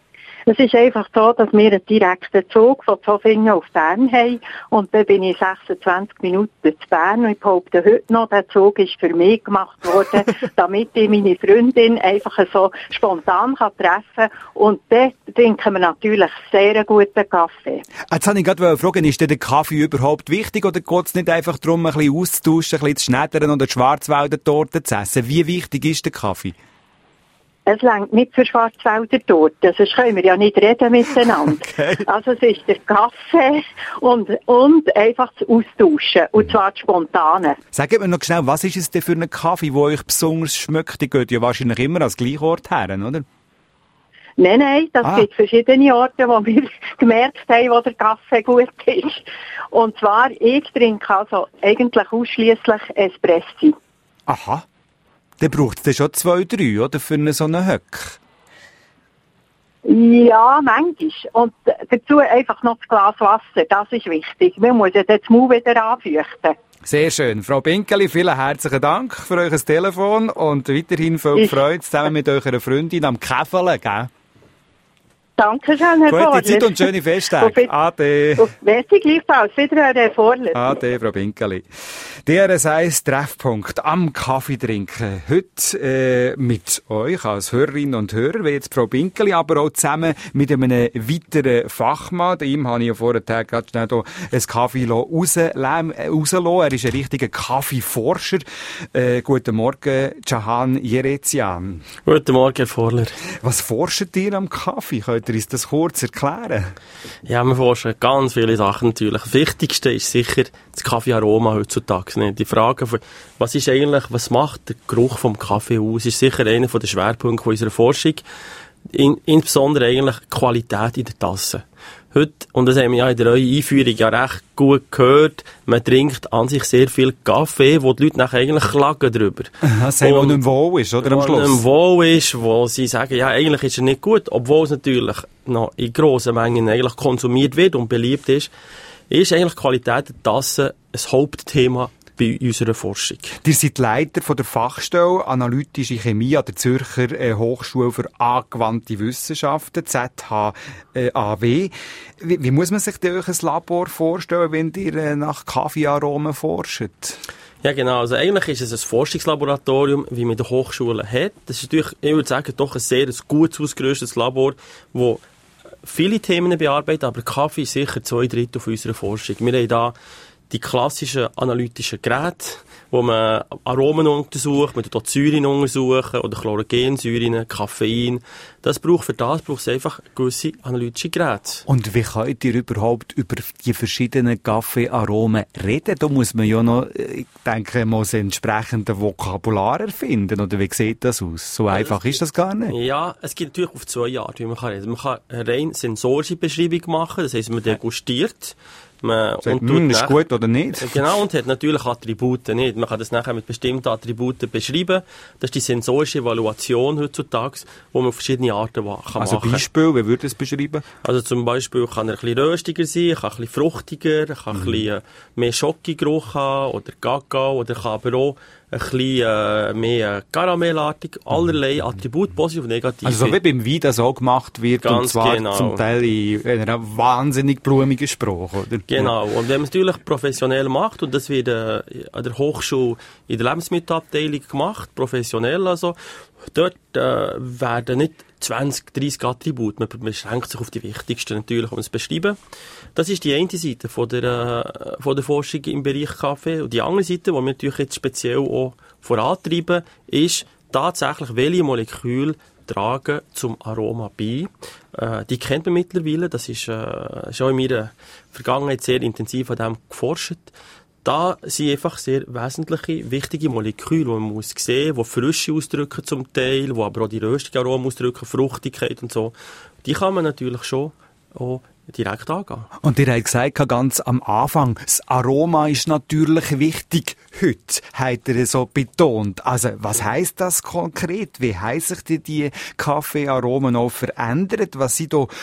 Es ist einfach so, dass wir einen direkten Zug von Zofingen auf Bern haben und dann bin ich sechsundzwanzig Minuten zu Bern und ich behaupte heute noch, der Zug ist für mich gemacht worden, damit ich meine Freundin einfach so spontan kann treffen kann und dann trinken wir natürlich sehr einen guten Kaffee. Jetzt wollte ich gerade fragen, ist denn der Kaffee überhaupt wichtig oder geht es nicht einfach darum, ein bisschen auszutauschen, ein bisschen zu schneidern oder die Schwarzwälder Torte zu essen? Wie wichtig ist der Kaffee? Es reicht nicht für Schwarzwälder Torte, sonst können wir ja nicht reden miteinander. Okay. Also es ist der Kaffee und, und einfach das Austauschen, und zwar das Spontane. Sagt mir noch schnell, was ist es denn für einen Kaffee, der euch besonders schmeckt? Die geht ja wahrscheinlich immer als gleichen Ort her, oder? Nein, nein, das ah. gibt verschiedene Orte, wo wir gemerkt haben, wo der Kaffee gut ist. Und zwar, ich trinke also eigentlich ausschliesslich Espresso. Aha. Dann braucht es schon zwei, drei, oder? Für einen so einen Höck. Ja, manchmal. Und dazu einfach noch das Glas Wasser. Das ist wichtig. Man muss ja das Maul wieder anfeuchten. Sehr schön. Frau Binkeli, vielen herzlichen Dank für euer Telefon und weiterhin viel ich Freude zusammen mit eurer Freundin am Käfeln, gell? Danke schön, Herr Vorler. Gute Zeit und schöne Festtage. Ade. Merci gleichfalls. Wiederhören, Herr Vorler. Ade, Frau Binkeli. D R S eins Treffpunkt am Kaffee trinken. Heute äh, mit euch als Hörerinnen und Hörer, wie jetzt Frau Binkeli, aber auch zusammen mit einem weiteren Fachmann. Ihm habe ich ja vorher gerade schnell hier einen Kaffee rauslassen. Er ist ein richtiger Kaffeeforscher. Äh, guten Morgen, Cahan Yerezian. Guten Morgen, Herr Vorler. Was forscht ihr am Kaffee? Könnt ihr uns das kurz erklären? Ja, wir forschen ganz viele Sachen natürlich. Das Wichtigste ist sicher das Kaffeearoma heutzutage. Die Frage, was ist eigentlich, was macht der Geruch vom Kaffee aus, ist sicher einer der Schwerpunkte unserer Forschung. In, insbesondere eigentlich die Qualität in der Tasse. Heute, und das haben wir ja in der neuen Einführung ja recht gut gehört, man trinkt an sich sehr viel Kaffee, wo die Leute nachher eigentlich klagen drüber. Das heißt, wo nicht wohl ist, oder am Schluss? Wo nicht wohl ist, wo sie sagen, ja, eigentlich ist er nicht gut, obwohl es natürlich noch in grossen Mengen eigentlich konsumiert wird und beliebt ist, ist eigentlich die Qualität der Tasse ein Hauptthema bei unserer Forschung. Ihr seid Leiter von der Fachstelle Analytische Chemie an der Zürcher äh, Hochschule für angewandte Wissenschaften, Z H A W. Wie, wie muss man sich denn euch ein Labor vorstellen, wenn ihr äh, nach Kaffeearomen forscht? Ja, genau. Also eigentlich ist es ein Forschungslaboratorium, wie man in der Hochschule hat. Das ist natürlich, ich würde sagen, doch ein sehr gut ausgerüstetes Labor, wo viele Themen bearbeitet, aber Kaffee ist sicher zwei Drittel von unserer Forschung. Wir haben da die klassischen analytischen Geräte, wo man Aromen untersucht, man tut auch Säuren untersuchen oder Chlorogensäuren, Koffein. Das braucht für das braucht es einfach gewisse analytische Geräte. Und wie könnt ihr überhaupt über die verschiedenen Kaffeearomen reden? Da muss man ja noch, ich denke, mal das entsprechende Vokabular erfinden. Oder wie sieht das aus? So einfach ist das gar nicht. Ja, es gibt natürlich auf zwei Arten, wie man kann reden. Man kann eine rein sensorische Beschreibung machen, das heisst, man degustiert. Man sagt, und tut ist nach, gut oder nicht? Genau, und hat natürlich Attribute nicht. Man kann das nachher mit bestimmten Attributen beschreiben. Das ist die sensorische Evaluation heutzutage, die man auf verschiedene Arten kann also machen kann. Also Beispiel, wie würde es beschreiben? Also zum Beispiel kann er ein bisschen röstiger sein, kann ein bisschen fruchtiger, kann mhm. ein bisschen mehr Schokigeruch haben oder Kakao, oder kann aber auch ein bisschen äh, mehr karamellartig, allerlei Attribute, positiv und negativ. Also so wie beim Wein das auch gemacht wird, ganz und zwar genau. zum Teil in einer wahnsinnig blumigen Sprache, oder? Genau, und wenn man es natürlich professionell macht, und das wird äh, an der Hochschule in der Lebensmittelabteilung gemacht, professionell also, dort äh, werden nicht zwanzig, dreissig Attribute, man beschränkt sich auf die wichtigsten natürlich, um es zu beschreiben. Das ist die eine Seite von der, äh, von der Forschung im Bereich Kaffee. Und die andere Seite, die wir natürlich jetzt speziell auch vorantreiben, ist tatsächlich, welche Moleküle tragen zum Aroma bei. Äh, die kennt man mittlerweile, das ist äh, schon in meiner Vergangenheit sehr intensiv an dem geforscht. Da sind einfach sehr wesentliche, wichtige Moleküle, die man muss sehen, die Frische ausdrücken zum Teil, die aber auch die röstigen Aromen ausdrücken, Fruchtigkeit und so. Die kann man natürlich schon auch direkt angehen. Und ihr habt gesagt, ganz am Anfang, das Aroma ist natürlich wichtig. Heute habt ihr so betont. Also, was heisst das konkret? Wie haben sich die, die Kaffeearomen auch verändert? Was sind da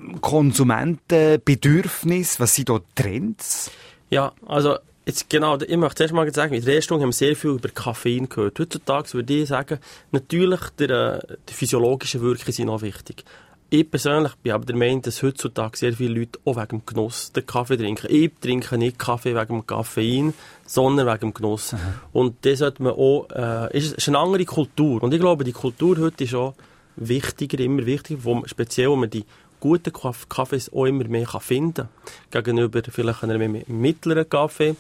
Konsumentenbedürfnisse? Was sind da Trends? Ja, also, jetzt genau, ich möchte zuerst mal sagen, in der ersten Stunde haben wir sehr viel über Koffein gehört. Heutzutage würde ich sagen, natürlich der, die physiologischen Wirkungen sind auch wichtig. Ich persönlich bin aber der Meinung, dass heutzutage sehr viele Leute auch wegen dem Genuss den Kaffee trinken. Ich trinke nicht Kaffee wegen dem Koffein, sondern wegen dem Genuss. Mhm. Und das sollte man auch, äh, ist, ist eine andere Kultur. Und ich glaube, die Kultur heute ist auch wichtiger, immer wichtiger, wo, speziell, wo man die guten Kaffees auch immer mehr finden kann. Gegenüber vielleicht einem mittleren Kaffee.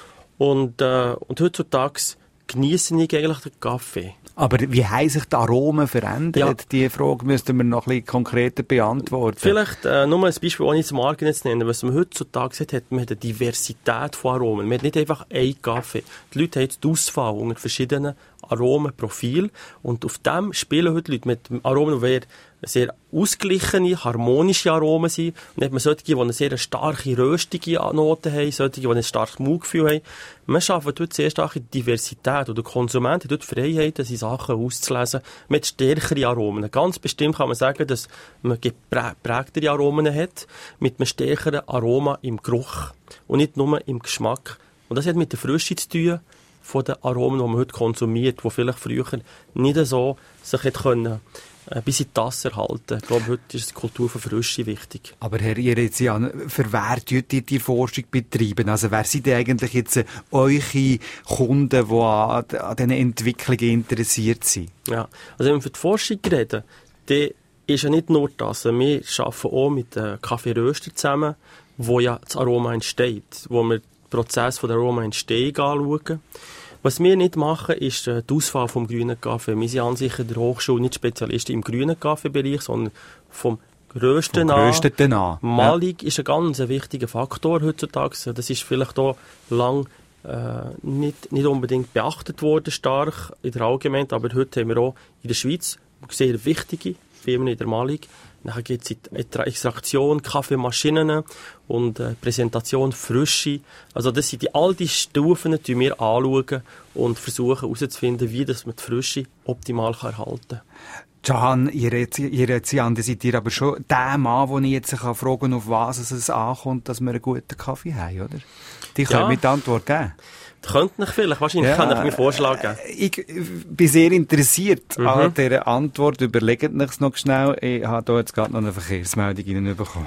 Und, äh, und heutzutage genieße ich eigentlich den Kaffee. Aber wie haben sich die Aromen verändert? Ja. Die Frage müssten wir noch ein bisschen konkreter beantworten. Vielleicht äh, nur ein Beispiel, ohne das Marken jetzt zu nennen. Was man heutzutage hat, hat man eine Diversität von Aromen. Man hat nicht einfach einen Kaffee. Die Leute haben jetzt die Auswahl unter verschiedenen Aromenprofilen. Und auf dem spielen heute Leute mit Aromen, die sehr ausgeglichene, harmonische Aromen sind. Und dann hat man solche, die eine sehr starke, röstige Noten haben, solche, die ein starkes Mundgefühl haben. Man schafft dort sehr starke Diversität. Und der Konsument hat dort Freiheit, diese Sachen auszulesen mit stärkeren Aromen. Ganz bestimmt kann man sagen, dass man geprägtere Aromen hat, mit einem stärkeren Aroma im Geruch und nicht nur im Geschmack. Und das hat mit der Frische zu tun, von den Aromen, die man heute konsumiert, die vielleicht früher nicht so sich hätte können, äh, bis in die Tasse erhalten. Ich glaube, heute ist die Kultur von Frische wichtig. Aber Herr Irezian, für wer tut ihr die Forschung betreiben? Also wer sind denn eigentlich jetzt äh, eure Kunden, die an, an diesen Entwicklungen interessiert sind? Ja, also wenn wir für die Forschung reden, dann ist ja nicht nur das. Wir arbeiten auch mit äh, Kaffeeröstern zusammen, wo ja das Aroma entsteht, wo wir den Prozess von der Aroma-Entstehung anschauen. Was wir nicht machen, ist die Auswahl vom grünen Kaffee. Wir sind an sich in der Hochschule nicht Spezialisten im grünen Kaffeebereich, sondern vom Grössten an. an. Malung ja. ist ein ganz wichtiger Faktor heutzutage. Das ist vielleicht auch lang äh, nicht, nicht unbedingt beachtet worden, stark in der Allgemeinheit, aber heute haben wir auch in der Schweiz sehr wichtige Firmen in der Malung. Dann geht es in die Extraktion, Kaffeemaschinen und äh, Präsentation, Frische. Also das sind die, all die Stufen, die wir anschauen und versuchen herauszufinden, wie das man die Frische optimal kann erhalten kann. Can Irezian, da seid ihr aber schon der Mann, wo ich jetzt kann fragen, auf was es ankommt, dass wir einen guten Kaffee haben, oder? Die können ja. mir die Antwort geben. Das könnte ich vielleicht, wahrscheinlich ja, kann ich mir Vorschlag geben. Ich bin sehr interessiert mhm. an dieser Antwort. Überlegt euch noch schnell. Ich habe hier jetzt gerade noch eine Verkehrsmeldung Ihnen bekommen.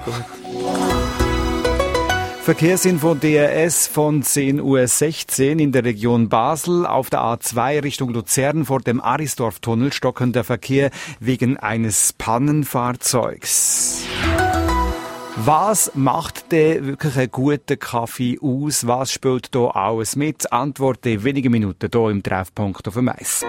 Verkehrsinfo D R S von zehn Uhr sechzehn in der Region Basel. Auf der A zwei Richtung Luzern vor dem Arisdorf-Tunnel stockender Verkehr wegen eines Pannenfahrzeugs. Was macht denn wirklich einen guten Kaffee aus? Was spielt da alles mit? Antworten in wenigen Minuten hier im Treffpunkt auf dem Eis.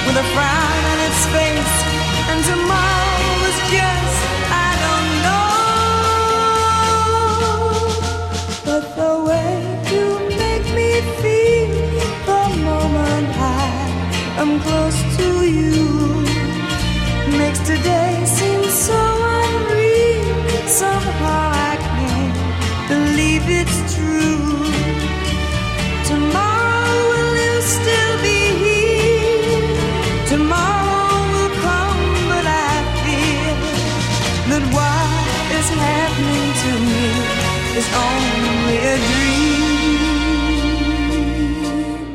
Frown on its face, and tomorrow was just, I don't know. is only a dream.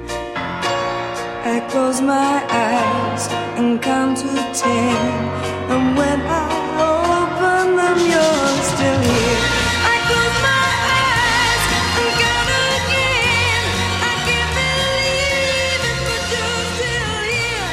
I close my eyes and count to ten, and when I open them, you're still here. I close my eyes and count again. I can't believe it, but you're still here.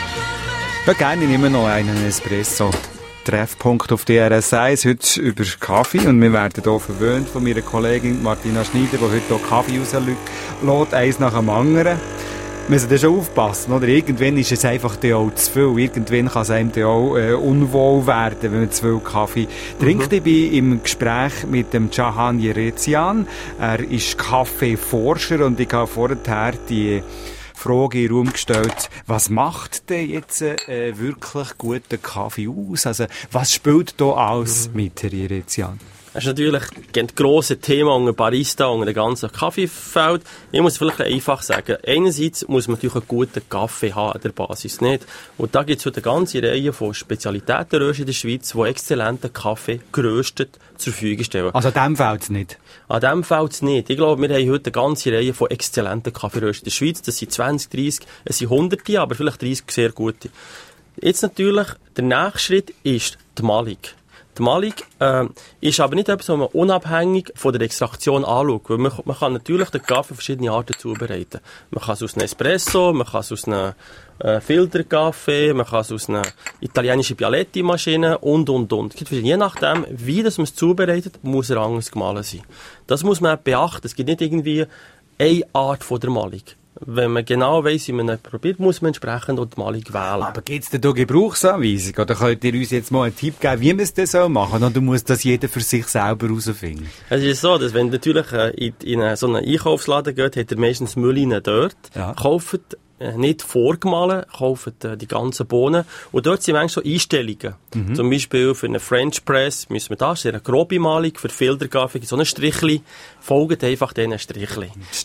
Ja, gerne nehmen wir noch einen Espresso. Treffpunkt auf D R S eins, heute über Kaffee. Und wir werden hier verwöhnt von meiner Kollegin Martina Schneider, die heute hier Kaffee rauslässt, eins nach dem anderen. Wir müssen da schon aufpassen, oder? Irgendwann ist es einfach dann auch zu viel. Irgendwann kann es einem dann auch äh, unwohl werden, wenn man zu viel Kaffee trinkt. Mhm. Ich bin im Gespräch mit dem Cahan Yerezian. Er ist Kaffeeforscher und ich habe vorher die Frage in den Raum gestellt, was macht denn jetzt äh, wirklich guten Kaffee aus? Also, was spielt da alles mhm. mit, Herr Yerezian? Das ist natürlich ein grosses Thema unter Barista, unter dem ganzen Kaffeefeld. Ich muss vielleicht einfach sagen, einerseits muss man natürlich einen guten Kaffee haben an der Basis, nicht? Und da gibt es eine ganze Reihe von Spezialitätenrösten in der Schweiz, die exzellenten Kaffee geröstet zur Verfügung stellen. Also an dem fällt es nicht? An dem fällt es nicht. Ich glaube, wir haben heute eine ganze Reihe von exzellenten Kaffeerösten in der Schweiz. Das sind zwanzig, dreissig, es sind hunderte, aber vielleicht dreißig sehr gute. Jetzt natürlich, der nächste Schritt ist die Malung. Die Malung äh, ist aber nicht etwas, was man unabhängig von der Extraktion anschaut. Weil man, man kann natürlich den Kaffee auf verschiedene Arten zubereiten. Man kann es aus einem Espresso, man kann es aus einem äh, Filterkaffee, man kann es aus einer italienischen Bialetti-Maschine und, und, und. Je nachdem, wie das man es zubereitet, muss er anders gemahlen sein. Das muss man beachten. Es gibt nicht irgendwie eine Art von der Malung. Wenn man genau weiss, wie man es probiert, muss man entsprechend auch die Malung wählen. Aber gibt es denn da Gebrauchsanweisung? Oder könnt ihr uns jetzt mal einen Tipp geben, wie man es denn so machen soll? Oder muss das jeder für sich selber herausfinden? Es ist so, dass wenn natürlich äh, in, in so einen Einkaufsladen geht, hat er meistens Müllinen dort. Ja. Kauft äh, nicht vorgemahlen, kauft äh, die ganzen Bohnen. Und dort sind manchmal so Einstellungen. Mhm. Zum Beispiel für eine French Press müssen wir da, das ist eine grobe Malung, für Filterkaffee so ein Strichli. Folgt einfach diesen Strichli.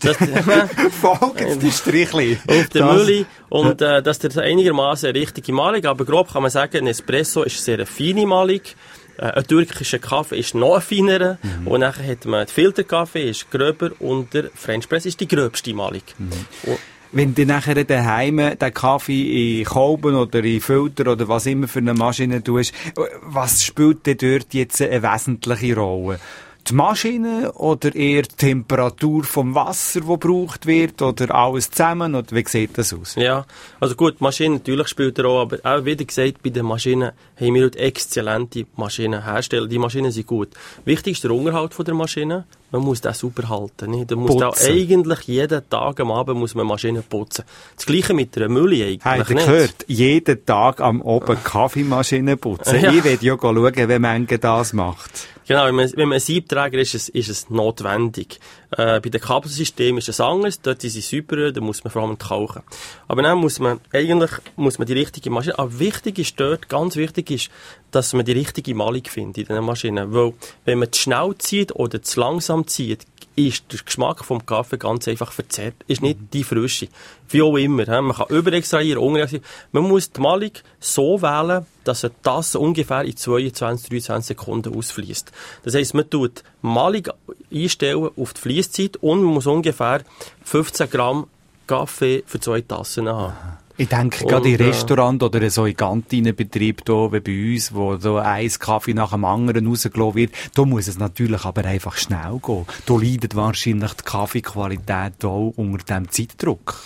Folgt die Strichli. Auf der Mühle. Und äh, das ist einigermaßen eine richtige Malung. Aber grob kann man sagen, ein Espresso ist sehr eine feine Malung. Äh, ein türkischer Kaffee ist noch feiner. Mhm. Und dann hat man den Filterkaffee, ist gröber. Und der French Press ist die gröbste Malung. Mhm. Wenn du nachher daheim den Kaffee in Kolben oder in Filter oder was immer für eine Maschine tust, was spielt denn dort jetzt eine wesentliche Rolle? Die Maschine oder eher die Temperatur vom Wasser, das gebraucht wird, oder alles zusammen, oder wie sieht das aus? Ja, also gut, die Maschine natürlich spielt eine Rolle, aber auch wieder gesagt, bei den Maschinen haben wir exzellente Maschinen herstellen. Die Maschinen sind gut. Wichtig ist der Unterhalt von der Maschine. Man muss den super halten. Nicht? Man muss da eigentlich jeden Tag am Abend muss man Maschinen putzen. Das Gleiche mit einer Mühle eigentlich. Habt ihr gehört? Jeden Tag am Abend Kaffeemaschine putzen. Ja. Ich werde ja schauen, wie man das macht. Genau, wenn man, wenn man ein Siebträger ist, ist es, ist es notwendig. Äh, bei den Kabelsystemen ist es anders, dort sind sie sauberer, da muss man vor allem kauchen. Aber dann muss man, eigentlich muss man die richtige Maschine, aber wichtig ist dort, ganz wichtig ist, dass man die richtige Malung findet in diesen Maschinen. Weil, wenn man zu schnell zieht oder zu langsam zieht, ist der Geschmack vom Kaffee ganz einfach verzerrt. Ist nicht die Frische. Wie auch immer. He? Man kann überextrahieren, unterextrahieren. Man muss die Malung so wählen, dass eine Tasse ungefähr in zweiundzwanzig, dreiundzwanzig Sekunden ausfließt. Das heisst, man tut Malung einstellen auf die Fließzeit und man muss ungefähr fünfzehn Gramm Kaffee für zwei Tassen haben. Ich denke, gerade in Restaurant äh, oder so in Kantinenbetrieb hier, wie bei uns, wo so ein Kaffee nach dem anderen rausgelassen wird, da muss es natürlich aber einfach schnell gehen. Da leidet wahrscheinlich die Kaffeequalität auch unter dem Zeitdruck.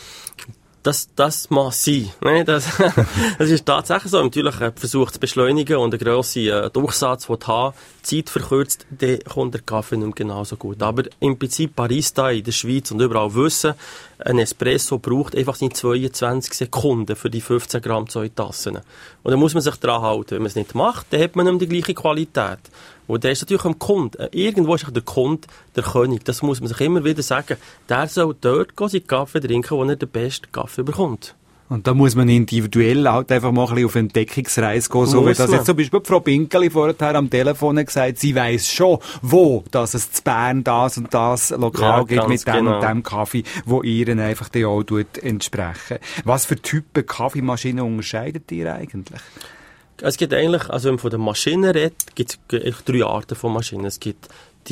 Das, das mag sein. Ne? Das, das ist tatsächlich so. Natürlich äh, versucht zu beschleunigen und einen grossen äh, Durchsatz, den du hast, Zeit verkürzt, dann kommt der Kaffee nicht mehr genauso gut. Aber im Prinzip Barista in der Schweiz und überall wissen, ein Espresso braucht einfach seine zweiundzwanzig Sekunden für die fünfzehn Gramm zwei Tassen. Und dann muss man sich daran halten. Wenn man es nicht macht, dann hat man nicht mehr die gleiche Qualität. Und der ist natürlich am Kunde. Irgendwo ist der Kunde der König. Das muss man sich immer wieder sagen. Der soll dort gehen, seinen Kaffee trinken, wo er den besten Kaffee bekommt. Und da muss man individuell halt einfach mal ein bisschen auf Entdeckungsreise gehen, so wie das jetzt zum Beispiel Frau Binkeli vorher am Telefon gesagt, sie weiss schon, wo, dass es zu Bern das und das Lokal ja, gibt mit dem genau. und dem Kaffee, wo ihren einfach die auch entsprechen. Was für Typen Kaffeemaschinen unterscheidet ihr eigentlich? Es gibt eigentlich, also wenn man von den Maschinen redet, gibt es drei Arten von Maschinen. Es gibt die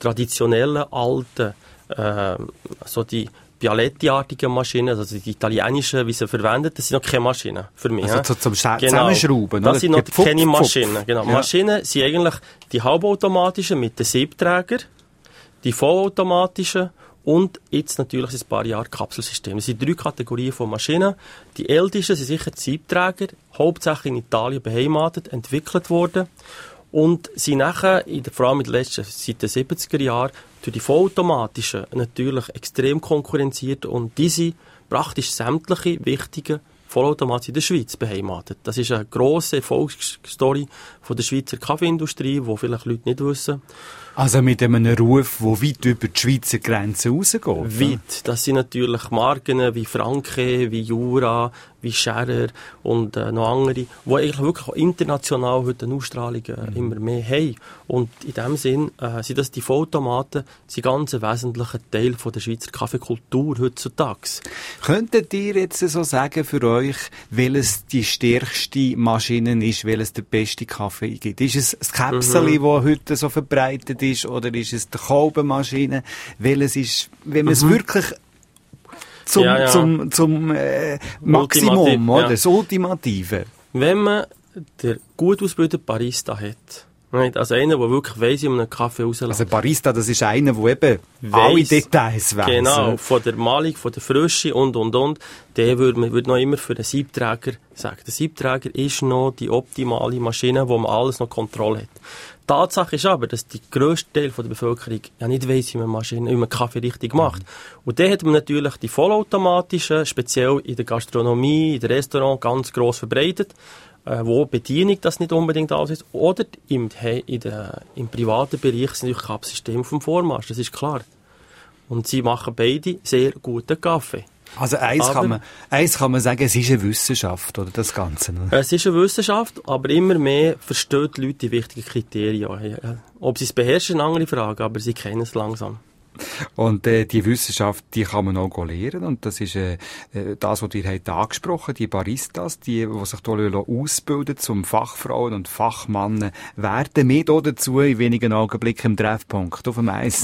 traditionellen, alten, äh, so die Bialetti-artigen Maschinen, also die italienischen, wie sie verwendet, das sind noch keine Maschinen für mich. Also ja. zu, zum Scha- Genau. Zusammenschrauben, Das oder? sind noch Die Pfupf, keine Pfupf. Maschinen. Genau. Ja. Maschinen sind eigentlich die halbautomatischen mit den Siebträgern, die vollautomatischen und jetzt natürlich seit ein paar Jahren Kapselsysteme. Das sind drei Kategorien von Maschinen. Die ältesten sind sicher die Siebträger, hauptsächlich in Italien beheimatet, entwickelt worden und sind nachher, in der, vor allem in den letzten, seit den siebziger Jahren, durch die vollautomatischen natürlich extrem konkurrenziert und diese praktisch sämtliche wichtigen Vollautomaten in der Schweiz beheimatet. Das ist eine grosse Erfolgsstory von der Schweizer Kaffeeindustrie, die vielleicht Leute nicht wissen. Also mit einem Ruf, der weit über die Schweizer Grenzen rausgeht. Weit. Das sind natürlich Marken wie Franke, wie Jura, wie Scherer und äh, noch andere, die eigentlich wirklich auch international heute eine Ausstrahlung äh, mhm. immer mehr haben. Und in dem Sinn äh, sind das die Vollautomaten sind ganz ein wesentlicher Teil von der Schweizer Kaffeekultur heutzutage. Könntet ihr jetzt so sagen für euch, welches die stärkste Maschine ist, welches der beste Kaffee gibt? Ist es das Käpseli, mhm. das heute so verbreitet ist, oder ist es die Kolbenmaschine? Welches ist, wenn man es mhm. wirklich zum, ja, ja. zum, zum äh, Maximum, Ultimativ, oder? ja. Das Ultimative. Wenn man den gut ausgebildeten Barista hat, nicht? Also einer, der wirklich weiss, wie man einen Kaffee rauslässt. Also Barista, das ist einer, der eben weiss, alle Details weiss. Genau, von der Malung, von der Frische und, und, und. Der würde man würde noch immer für den Siebträger sagen. Der Siebträger ist noch die optimale Maschine, wo man alles noch Kontrolle hat. Tatsache ist aber, dass der grösste Teil der Bevölkerung ja nicht weiss, wie man Maschinen, wie man Kaffee richtig macht. Mhm. Und dann hat man natürlich die vollautomatischen, speziell in der Gastronomie, in den Restaurants, ganz gross verbreitet, äh, wo Bedienung das nicht unbedingt alles ist. Oder im, in der, im privaten Bereich sind natürlich Kaffeesysteme vom Vormarsch, das ist klar. Und sie machen beide sehr guten Kaffee. Also eins, aber, kann man, eins kann man sagen, es ist eine Wissenschaft, oder das Ganze. Oder? Es ist eine Wissenschaft, aber immer mehr verstehen die Leute die wichtigen Kriterien. Ob sie es beherrschen, ist eine andere Frage, aber sie kennen es langsam. Und äh, die Wissenschaft, die kann man auch lernen, und das ist äh, das, was ihr habt angesprochen, die Baristas, die, die sich hier ausbilden zum Fachfrauen und Fachmannen werden. Mehr dazu in wenigen Augenblicken im Treffpunkt auf dem Eis.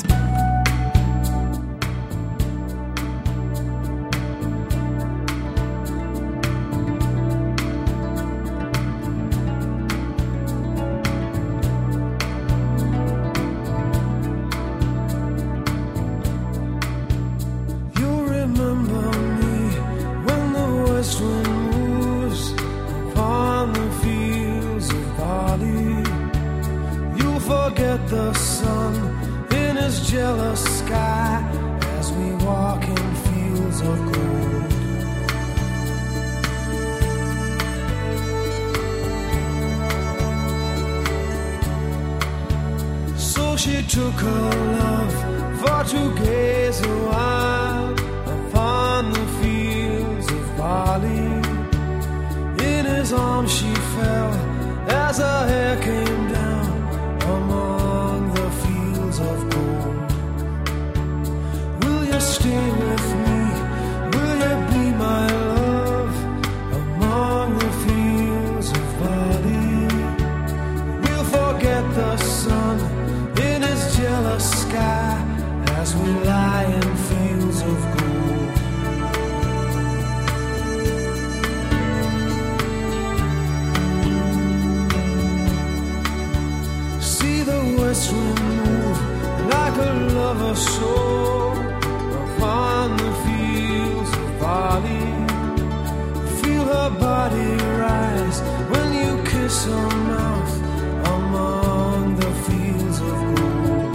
She took her love for to gaze a while upon the fields of barley. In his arms she fell as her hair came down among the fields of gold. Will you stay with me? Will you be my love among the fields of barley? We'll forget the sun in his jealous sky as we lie in fields of gold. See the west wind move like a lover's soul upon the fields of barley. Feel her body rise when you kiss her mouth among the fields of gold.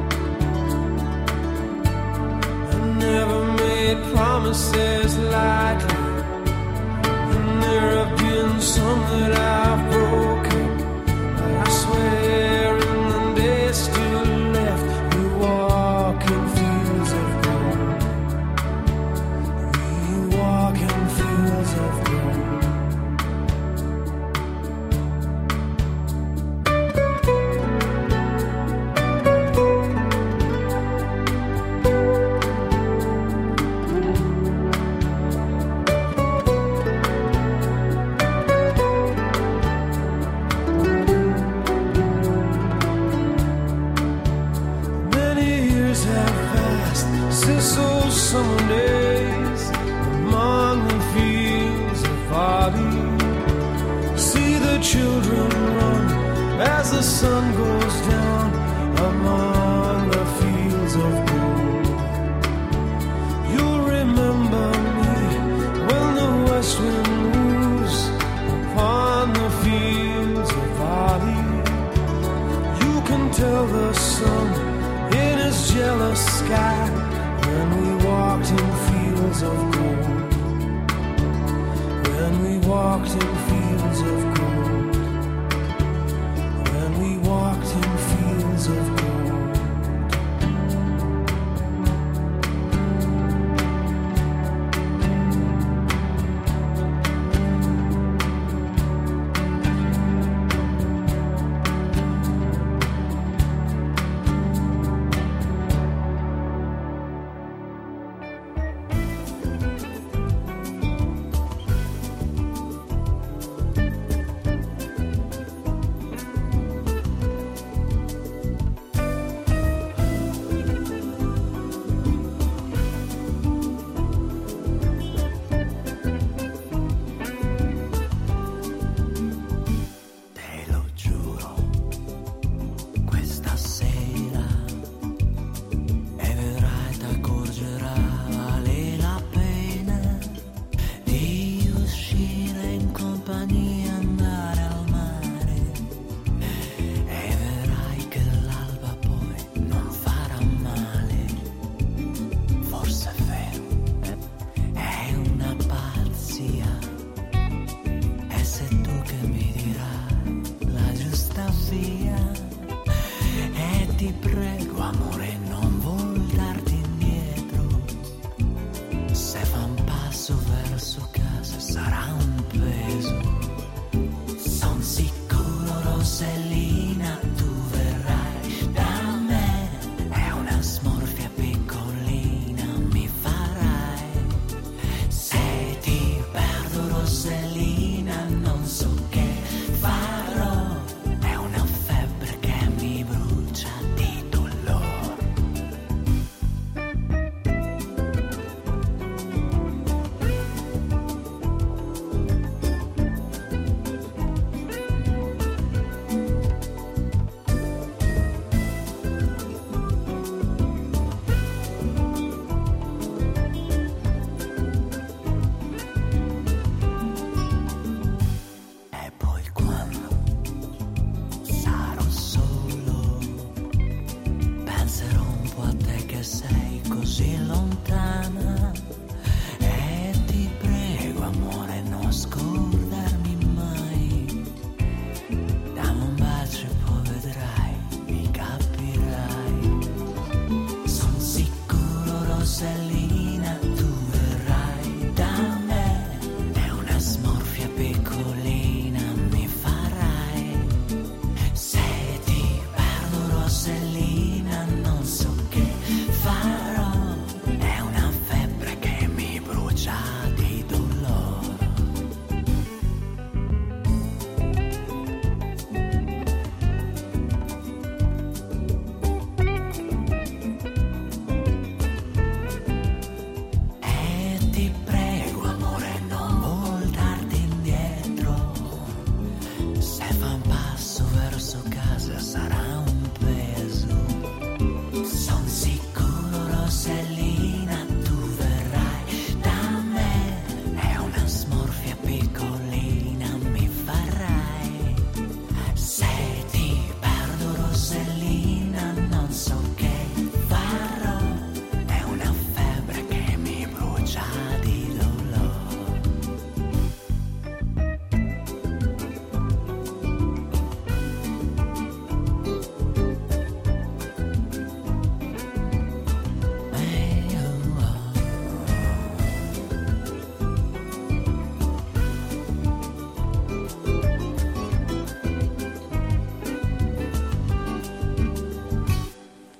I never made promises lightly, and there have been some that I've broken. But I swear in the days still left, we walk in fields of gold. We walk in fields of gold. days among the fields of barley. See the children run as the sun goes down among the fields of gold. You'll remember me when the west wind moves upon the fields of barley. You can tell the sun in his jealous sky when we walked in fields of gold. When we walked in fields of gold. When we walked in fields of gold.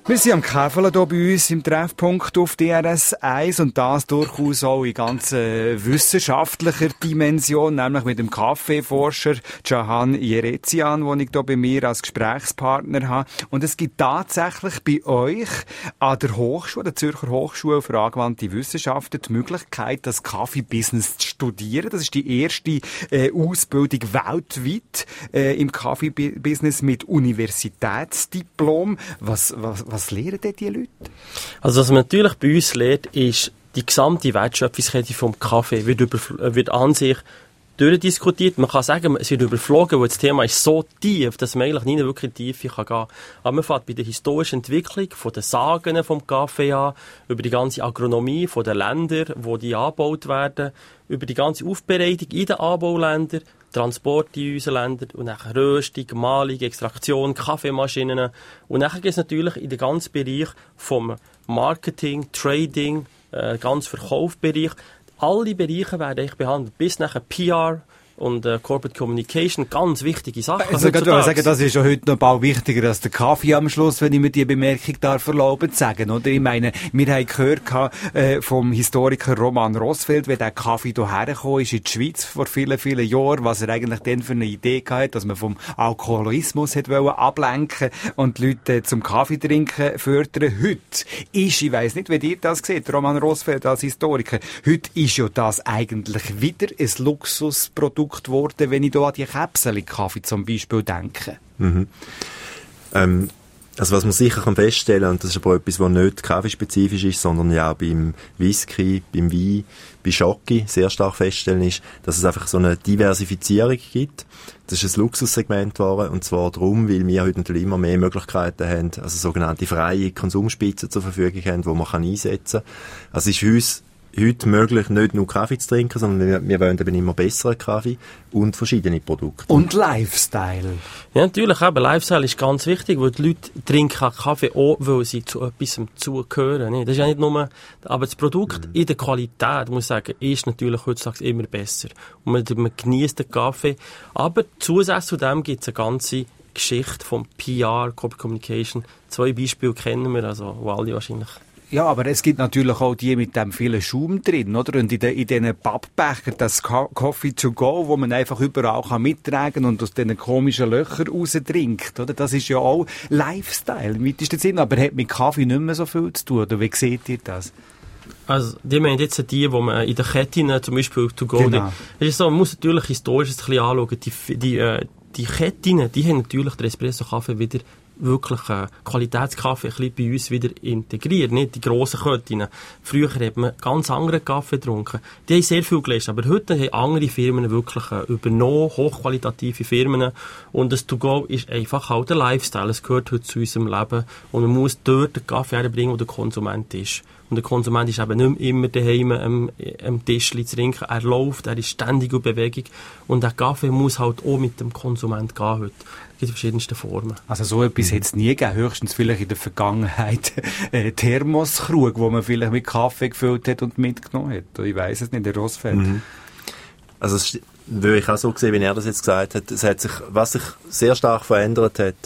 Wir sind am Käfeln hier bei uns im Treffpunkt auf D R S eins und das durchaus auch in ganz äh, wissenschaftlicher Dimension, nämlich mit dem Kaffeeforscher Cahan Yerezian, den ich hier bei mir als Gesprächspartner habe. Und es gibt tatsächlich bei euch an der Hochschule, der Zürcher Hochschule für angewandte Wissenschaften, die Möglichkeit, das Kaffee-Business zu studieren. Das ist die erste äh, Ausbildung weltweit äh, im Kaffee-Business mit Universitätsdiplom. Was, was, was Was lernen denn die Leute? Also was man natürlich bei uns lernt, ist, die gesamte Wertschöpfungskette vom Kaffee wird, über, wird an sich durchdiskutiert. Man kann sagen, es wird überflogen, weil das Thema ist so tief, dass man eigentlich nie wirklich in die Tiefe gehen kann. Aber man fängt bei der historischen Entwicklung von den Sagen vom Kaffee an, über die ganze Agronomie von den Ländern, wo die angebaut werden, über die ganze Aufbereitung in den Anbauländern, Transport in unseren Ländern und dann Röstung, Mahlung, Extraktion, Kaffeemaschinen. Und dann geht es natürlich in den ganzen Bereich vom Marketing, Trading, äh, ganz Verkaufsbereich. Alle Bereiche werden eigentlich behandelt, bis nachher P R und äh, Corporate Communication, ganz wichtige Sachen. Also ich würde sagen, das ist ja heute noch bald wichtiger als der Kaffee am Schluss, wenn ich mir die Bemerkung darf erlauben zu sagen, oder? Ich meine, wir haben gehört äh, vom Historiker Roman Rossfeld, wie der Kaffee hierher gekommen ist in die Schweiz vor vielen, vielen Jahren, was er eigentlich dann für eine Idee hatte, dass man vom Alkoholismus hat wollen ablenken und die Leute äh, zum Kaffee trinken fördern. Heute ist, ich weiss nicht, wie ihr das seht, Roman Rossfeld als Historiker, heute ist ja das eigentlich wieder ein Luxusprodukt geworden, wenn ich da an die Käpseli-Kaffee zum Beispiel denke. Mhm. Ähm, also was man sicher kann feststellen, und das ist aber etwas, was nicht kaffeespezifisch ist, sondern ja auch beim Whisky, beim Wein, bei Schoki sehr stark feststellen ist, dass es einfach so eine Diversifizierung gibt. Das ist ein Luxussegment geworden, und zwar darum, weil wir heute natürlich immer mehr Möglichkeiten haben, also sogenannte freie Konsumspitzen zur Verfügung haben, die man kann einsetzen kann. Also es ist für uns heute möglich, nicht nur Kaffee zu trinken, sondern wir, wir wollen eben immer besseren Kaffee und verschiedene Produkte. Und Lifestyle. Ja, natürlich, eben, Lifestyle ist ganz wichtig, weil die Leute trinken Kaffee auch, weil sie zu etwas zugehören. Das ist ja nicht nur, aber das Produkt mhm. in der Qualität, muss ich sagen, ist natürlich heutzutage immer besser. Und man, man genießt den Kaffee. Aber zusätzlich zu dem gibt es eine ganze Geschichte vom P R, Corporate Communication. Zwei Beispiele kennen wir, also, wo alle wahrscheinlich. Ja, aber es gibt natürlich auch die mit dem vielen Schaum drin, oder? Und in, de, in diesen Pappbechern, das Coffee to go, wo man einfach überall kann mittragen und aus diesen komischen Löchern raus trinkt, oder? Das ist ja auch Lifestyle im weitesten Sinn, aber hat mit Kaffee nicht mehr so viel zu tun, oder wie seht ihr das? Also, die meinen jetzt die, die man in der Kette zum Beispiel to go, genau. Das ist so, man muss natürlich historisch ein bisschen anschauen, die, die, äh, die Ketten, die haben natürlich den Espresso-Kaffee wieder wirklich äh, Qualitätskaffee ein bisschen bei uns wieder integriert, nicht die grossen Ketten. Früher hat man ganz anderen Kaffee getrunken. Die haben sehr viel gelesen, aber heute haben andere Firmen wirklich äh, übernommen, hochqualitative Firmen. Und das To-Go ist einfach halt der Lifestyle. Es gehört heute zu unserem Leben und man muss dort den Kaffee herbringen, wo der Konsument ist. Und der Konsument ist eben nicht immer daheim am, am Tischli zu trinken. Er läuft, er ist ständig in Bewegung. Und der Kaffee muss halt auch mit dem Konsument gehen heute. Es gibt verschiedenste Formen. Also so etwas hat es nie gegeben. Höchstens vielleicht in der Vergangenheit äh, Thermoskrug, wo man vielleicht mit Kaffee gefüllt hat und mitgenommen hat. Ich weiss es nicht, der Rossfeld. Mhm. Also es würde ich auch so sehen, wie er das jetzt gesagt hat. Es hat sich, was sich sehr stark verändert hat,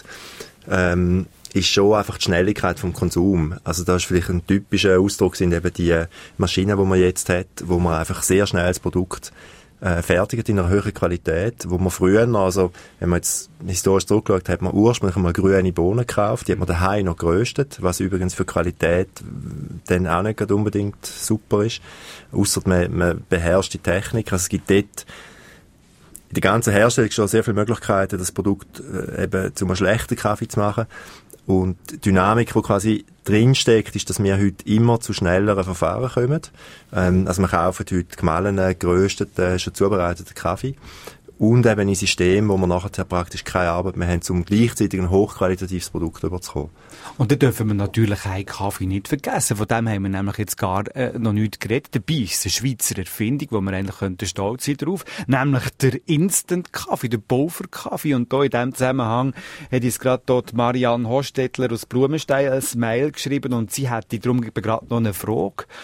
ähm, ist schon einfach die Schnelligkeit vom Konsum. Also da ist vielleicht ein typischer Ausdruck, sind eben die Maschinen, die man jetzt hat, wo man einfach sehr schnell das Produkt äh, fertigt in einer höheren Qualität, wo man früher noch, also wenn man jetzt historisch zurückschaut, hat man ursprünglich mal grüne Bohnen gekauft, die hat man daheim noch geröstet, was übrigens für Qualität dann auch nicht unbedingt super ist, ausser man, man beherrscht die Technik. Also es gibt dort in der ganzen Herstellung schon sehr viele Möglichkeiten, das Produkt äh, eben zu einem schlechten Kaffee zu machen. Und die Dynamik, die quasi drinsteckt, ist, dass wir heute immer zu schnelleren Verfahren kommen. Ähm, also wir kaufen heute gemahlenen, gerösteten, schon zubereiteten Kaffee. Und eben ein System, wo wir nachher praktisch keine Arbeit mehr haben, um gleichzeitig ein hochqualitatives Produkt überzukommen. Und da dürfen wir natürlich einen Kaffee nicht vergessen. Von dem haben wir nämlich jetzt gar äh, noch nichts geredet. Dabei ist es eine Schweizer Erfindung, wo wir eigentlich könnten stolz sein drauf. Nämlich der Instant-Kaffee, der Pulver-Kaffee. Und da in diesem Zusammenhang hat uns gerade dort Marianne Hostetler aus Blumenstein als Mail geschrieben und sie hätte darum gerade noch eine Frage.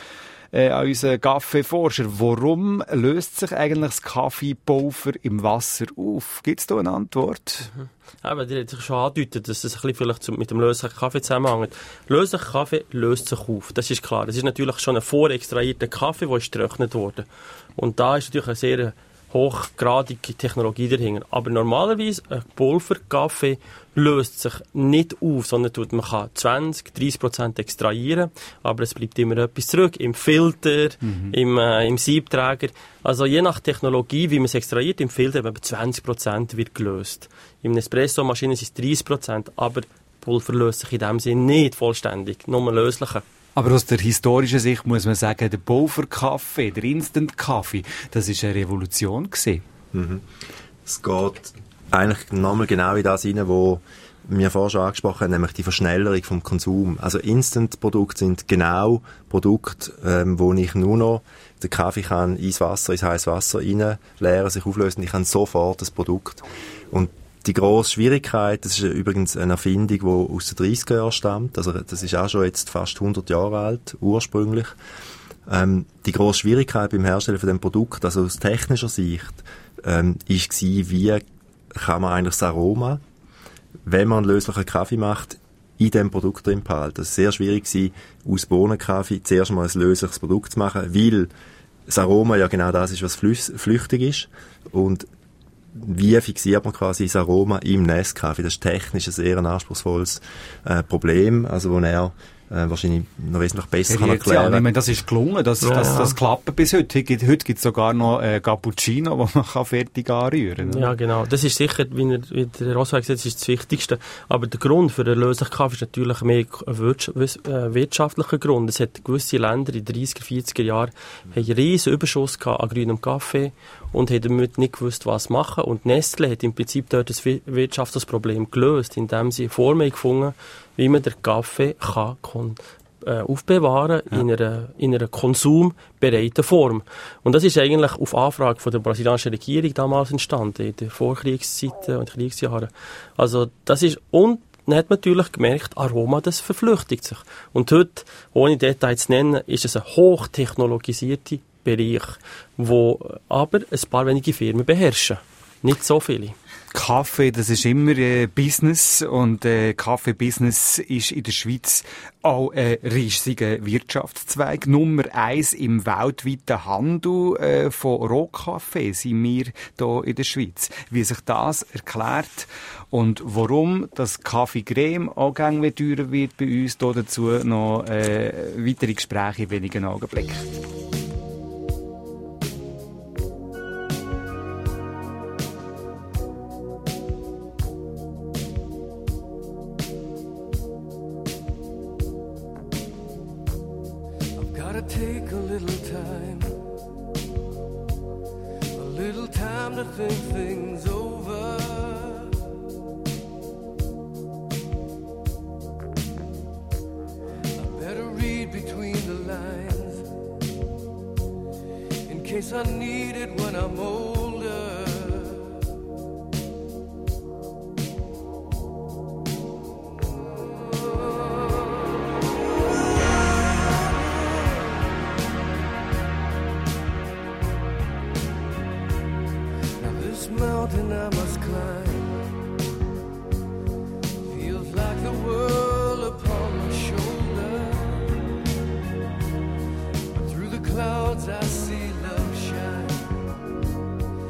äh, an unseren Kaffeeforscher. Warum löst sich eigentlich das Kaffeepulver im Wasser auf? Gibt es da eine Antwort? Mhm. Aber die hat sich schon angedeutet, dass es ein bisschen vielleicht mit dem löslichen Kaffee zusammenhängt. Löslicher Kaffee löst sich auf, das ist klar. Das ist natürlich schon ein vorextrahierter Kaffee, der ist getrocknet wurde. Und da ist natürlich eine sehr hochgradige Technologie dahinter. Aber normalerweise, ein Pulverkaffee löst sich nicht auf, sondern tut, man kann zwanzig, dreissig Prozent extrahieren, aber es bleibt immer etwas zurück, im Filter, mhm. im, äh, im Siebträger. Also je nach Technologie, wie man es extrahiert, im Filter eben zwanzig Prozent wird gelöst. In einer Espresso-Maschine sind es dreißig Prozent, aber Pulver löst sich in dem Sinne nicht vollständig, nur löslicher. Aber aus der historischen Sicht muss man sagen, der Pulverkaffee, der Instant-Kaffee, das war eine Revolution gewesen. Mhm. Es geht eigentlich nochmal genau in das hinein, was wir vorher schon angesprochen haben, nämlich die Verschnellerung vom Konsum. Also Instant-Produkte sind genau Produkte, ähm, wo ich nur noch den Kaffee kann ins Wasser, ins heißes Wasser reinleeren, sich auflösen, ich habe sofort das Produkt. Und die grosse Schwierigkeit, das ist übrigens eine Erfindung, die aus den dreißiger Jahren stammt, also das ist auch schon jetzt fast hundert Jahre alt, ursprünglich. Ähm, die grosse Schwierigkeit beim Herstellen von dem Produkt, also aus technischer Sicht, ähm, ist gewesen, wie kann man eigentlich das Aroma, wenn man einen löslichen Kaffee macht, in diesem Produkt drin behalten. Es war sehr schwierig gewesen, aus Bohnenkaffee zuerst mal ein lösliches Produkt zu machen, weil das Aroma ja genau das ist, was flüchtig ist. Und wie fixiert man quasi das Aroma im Nescafé? Das ist technisch ein sehr anspruchsvolles äh, Problem, also wo er äh, wahrscheinlich noch wesentlich besser kann erklären kann. Ja, ich meine, das ist gelungen, das, ja. das, das klappt bis heute. Heute, heute gibt es sogar noch äh, Cappuccino, den man kann fertig anrühren kann. Ja, genau. Das ist sicher, wie, er, wie der Roswell gesagt hat, ist das Wichtigste. Aber der Grund für den löslichen Kaffee ist natürlich mehr ein wirtschaftlicher Grund. Es hat gewisse Länder in den dreißiger, vierziger Jahren einen riesen Überschuss gehabt an grünem Kaffee und haben damit nicht gewusst, was machen. Und Nestlé hat im Prinzip dort das Wirtschaftsproblem gelöst, indem sie eine Formel gefunden, wie man den Kaffee kann äh, aufbewahren ja. in einer, in einer konsumbereiten Form. Und das ist eigentlich auf Anfrage von der brasilianischen Regierung damals entstanden, in den Vorkriegszeiten und Kriegsjahren. Also das ist, und dann hat man natürlich gemerkt, Aroma, das verflüchtigt sich. Und heute, ohne Details zu nennen, ist es ein hochtechnologisierter Bereich, wo aber ein paar wenige Firmen beherrschen. Nicht so viele. Kaffee, das ist immer äh, Business und äh, Kaffee-Business ist in der Schweiz auch ein riesiger Wirtschaftszweig. Nummer eins im weltweiten Handel äh, von Rohkaffee sind wir hier in der Schweiz. Wie sich das erklärt und warum das Kaffee-Creme auch gängig teurer wird bei uns, hier dazu noch äh, weitere Gespräche in wenigen Augenblicken. Take a little time, a little time to think things over. I better read between the lines in case I need it when I'm older. Mountain I must climb feels like the world upon my shoulder, but through the clouds I see love shine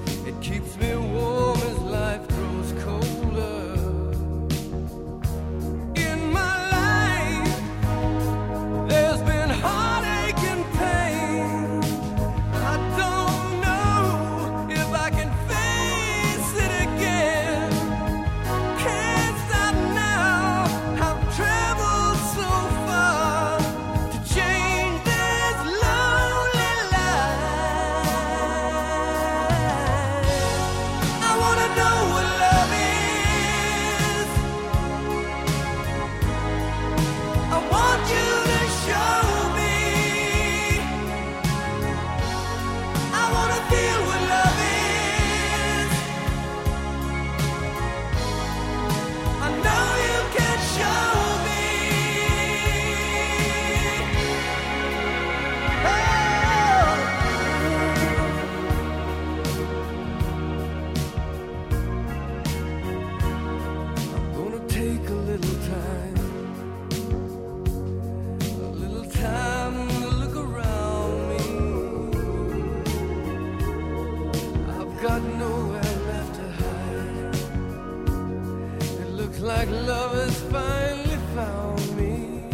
Looks like love has finally found me.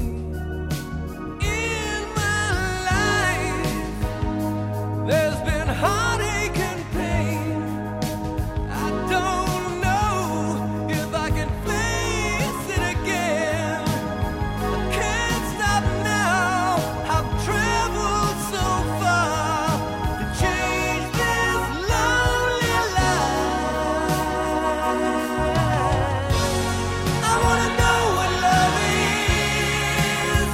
In my life, there's been heartache and pain. I don't know if I can face it again. I can't stop now. I've traveled so far to change this lonely life. I wanna know what love is.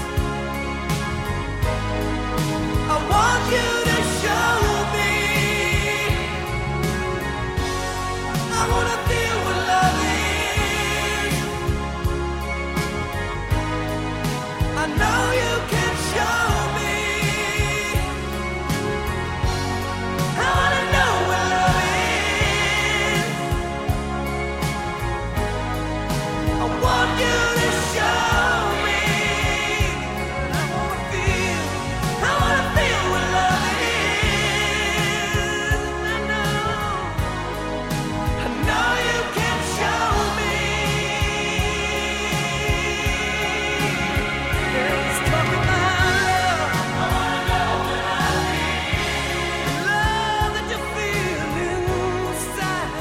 I want you to show me. I wanna feel what love is. I know you can show me. I wanna know what love is. I want you to show me. I wanna feel, I wanna feel what love is. I know, I know you can show me. Let's talk about love. I wanna know what love is. Love that you feel inside.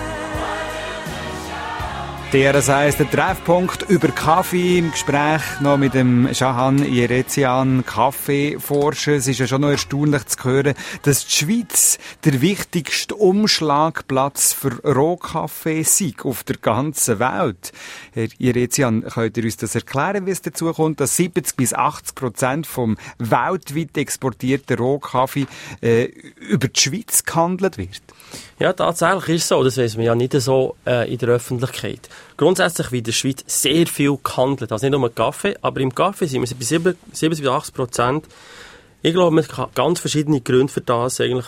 D R S eins, der Treffpunkt über Kaffee, im Gespräch noch mit dem Shahan Yerezian, Kaffeeforscher. Es ist ja schon noch erstaunlich zu hören, dass die Schweiz der wichtigste Umschlagplatz für Rohkaffee sei auf der ganzen Welt. Herr Yerezian, könnt ihr uns das erklären, wie es dazu kommt, dass siebzig bis achtzig Prozent vom weltweit exportierten Rohkaffee äh, über die Schweiz gehandelt wird? Ja, tatsächlich ist es so. Das weiss man ja nicht so äh, in der Öffentlichkeit. Grundsätzlich wird in der Schweiz sehr viel gehandelt. Also nicht nur Kaffee, aber im Kaffee sind wir bei siebzig bis achtzig Prozent. Ich glaube, man kann ganz verschiedene Gründe für das eigentlich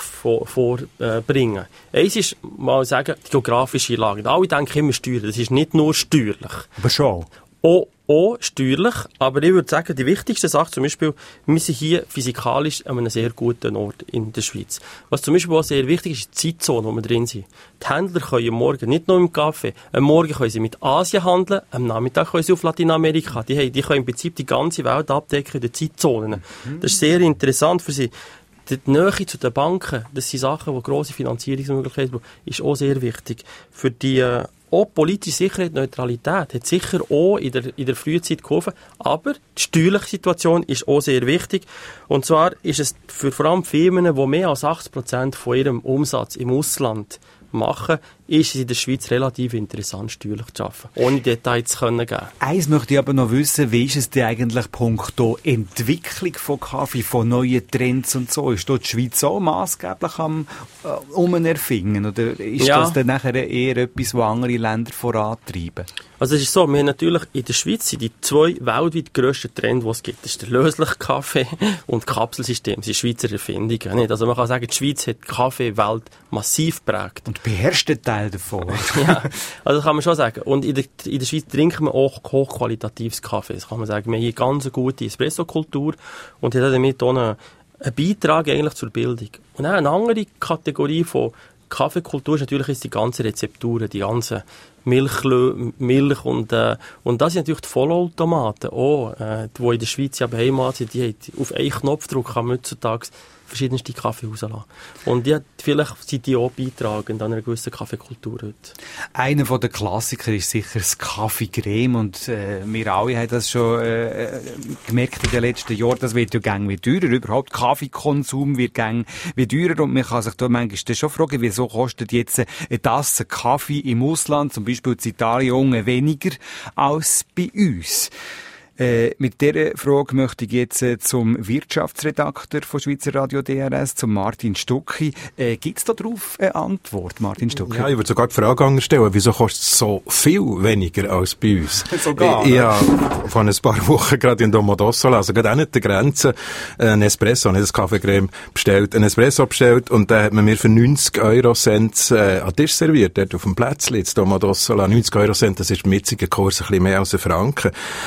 vorbringen. Äh, Eins ist, mal sagen, die geografische Lage. Alle denken immer steuerlich. Das ist nicht nur steuerlich. Aber schon. Auch, auch steuerlich, aber ich würde sagen, die wichtigste Sache zum Beispiel, wir sind hier physikalisch an einem sehr guten Ort in der Schweiz. Was zum Beispiel auch sehr wichtig ist, die Zeitzone, wo wir drin sind. Die Händler können am Morgen nicht nur im Kaffee, am Morgen können sie mit Asien handeln, am Nachmittag können sie auf Lateinamerika. Die, haben, die können im Prinzip die ganze Welt abdecken in den Zeitzonen. Das ist sehr interessant für sie. Die Nähe zu den Banken, das sind Sachen, die grosse Finanzierungsmöglichkeiten haben, ist auch sehr wichtig. Für die äh, auch politische Sicherheit, Neutralität hat sicher auch in der, in der Frühzeit geholfen, aber die steuerliche Situation ist auch sehr wichtig. Und zwar ist es für vor allem Firmen, die mehr als achtzig Prozent von ihrem Umsatz im Ausland machen, ist es in der Schweiz relativ interessant, steuerlich zu arbeiten, ohne Details zu können geben. Eins möchte ich aber noch wissen, wie ist es denn eigentlich punkto Entwicklung von Kaffee, von neuen Trends und so? Ist dort die Schweiz auch maßgeblich am äh, Umerfinden? Oder ist Ja. das dann nachher eher etwas, was andere Länder vorantreiben? Also es ist so, wir haben natürlich in der Schweiz sind die zwei weltweit grössten Trends, die es gibt. Das ist der lösliche Kaffee und Kapselsystem. Das sind Schweizer Erfindungen. Nicht? Also man kann sagen, die Schweiz hat die Kaffeewelt massiv geprägt. Und beherrscht den Teil davon. Ja, also kann man schon sagen. Und in der, in der Schweiz trinken wir auch hochqualitatives Kaffee. Das kann man sagen. Wir haben hier ganz eine gute Espresso-Kultur und haben damit auch einen, einen Beitrag eigentlich zur Bildung. Und auch eine andere Kategorie von Kaffeekultur ist natürlich ist die ganzen Rezepturen, die ganzen Milch, Milch und, äh, und das sind natürlich die Vollautomaten auch, äh, die in der Schweiz ja beheimatet sind, die haben auf einen Knopfdruck kann man heutzutage verschiedenste Kaffee rauslassen. Und die, vielleicht sind die auch beitragend an einer gewissen Kaffeekultur heute. Einer der Klassiker ist sicher das Kaffee-Creme und äh, wir alle haben das schon äh, gemerkt in den letzten Jahren, das wird ja gäng wie teurer, überhaupt Kaffeekonsum wird gäng wie teurer und man kann sich da manchmal schon fragen, wieso kostet jetzt eine Tasse Kaffee im Ausland, zum Beispiel in Italien, weniger als bei uns. Äh, mit dieser Frage möchte ich jetzt äh, zum Wirtschaftsredakteur von Schweizer Radio D R S, zum Martin Stucki. Äh, Gibt es da drauf eine Antwort, Martin Stucki? Ja, ich würde sogar die Frage anders stellen, wieso kostet es so viel weniger als bei uns? Sogar, ich ich habe vor ein paar Wochen gerade in Domodossola, also gerade auch nicht der Grenze, ein Espresso, nicht ein Kaffeecreme bestellt, ein Espresso bestellt und da hat man mir für neunzig Euro Cent äh, an den Tisch serviert, dort auf dem Plätzchen, in Domodossola, neunzig Euro Cent, das ist im jetzigen Kurs ein bisschen mehr als ein Franken.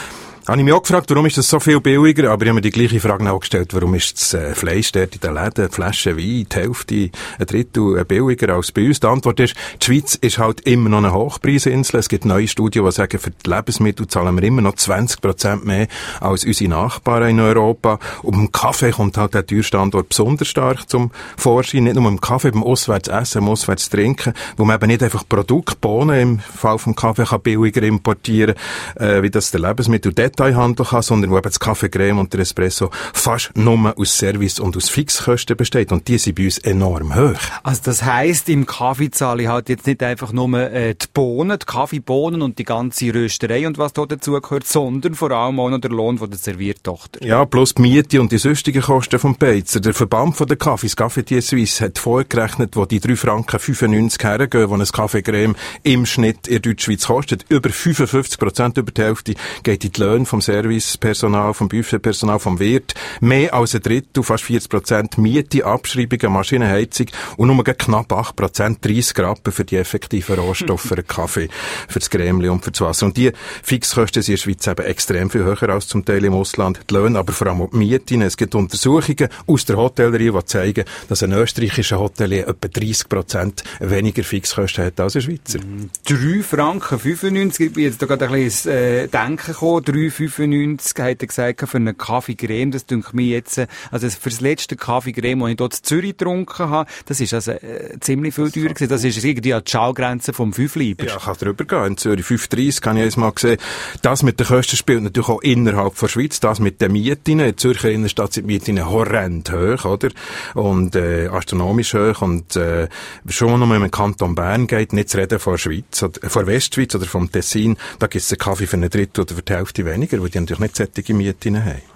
Habe ich mich auch gefragt, warum ist das so viel billiger, aber ich habe mir die gleiche Frage auch gestellt, warum ist das äh, Fleisch dort in den Läden, die Flasche Wein, die Hälfte, ein Drittel äh, billiger als bei uns? Die Antwort ist, die Schweiz ist halt immer noch eine Hochpreisinsel. Es gibt neue Studien, die sagen, für die Lebensmittel zahlen wir immer noch zwanzig Prozent mehr als unsere Nachbarn in Europa. Und beim Kaffee kommt halt der Teuerstandort besonders stark zum Vorschein. Nicht nur beim Kaffee, beim Auswärtsessen, beim Auswärtstrinken, wo man eben nicht einfach Produktbohnen im Fall vom Kaffee kann billiger importieren, äh, wie das der Lebensmittel Detailhandel kann, sondern wo eben das Kaffeecreme und der Espresso fast nur aus Service und aus Fixkosten besteht. Und die sind bei uns enorm hoch. Also das heisst, im Kaffee zahle ich halt jetzt nicht einfach nur äh, die Bohnen, die Kaffeebohnen und die ganze Rösterei und was da dazugehört, sondern vor allem auch noch der Lohn von der Serviertochter. Ja, plus die Miete und die sonstigen Kosten vom Beizer. Der Verband von der Kaffees, Cafetier Suisse, hat vorgerechnet, wo die drei Franken fünfundneunzig hergehen, wo ein Kaffeecreme im Schnitt in der Deutschschweiz kostet. Über fünfundfünfzig Prozent, über die Hälfte, geht in die Löhne vom Servicepersonal, vom Buffetpersonal, vom Wirt. Mehr als ein Drittel, fast vierzig Prozent Miete, Abschreibungen, Maschinenheizung und nur knapp acht Prozent, dreißig Rappen für die effektiven Rohstoffe, für den Kaffee, für das Cremeli und für das Wasser. Und die Fixkosten sind in der Schweiz eben extrem viel höher als zum Teil im Ausland. Die Löhne, aber vor allem auch die Mieten. Es gibt Untersuchungen aus der Hotellerie, die zeigen, dass ein österreichischer Hotelier etwa dreißig Prozent weniger Fixkosten hat als ein Schweizer. drei Franken fünfundneunzig, ich bin jetzt da gerade ein bisschen äh, Denken gekommen, drei Franken fünfundneunzig, hat er gesagt, für einen Kaffeecreme, das denke ich mir jetzt, also für das letzte Kaffeecreme, das ich dort in Zürich getrunken habe, das ist also äh, ziemlich viel teurer gewesen, das ist irgendwie an die Schallgrenze vom fünf Lieber. Ja, kann drüber gehen, in Zürich fünf dreißig, habe ich einmal gesehen. Das mit den Kosten spielt natürlich auch innerhalb der Schweiz, das mit den Mieten, in Zürcher Innenstadt sind die Mieten horrend hoch, oder? Und äh, astronomisch hoch und äh, schon noch, wenn man in den Kanton Bern geht, nicht zu reden von der Schweiz, oder, von der Westschweiz oder vom Tessin, da gibt es einen Kaffee für ein Drittel oder für die Hälfte weniger, weil die natürlich nicht solche Mieten haben.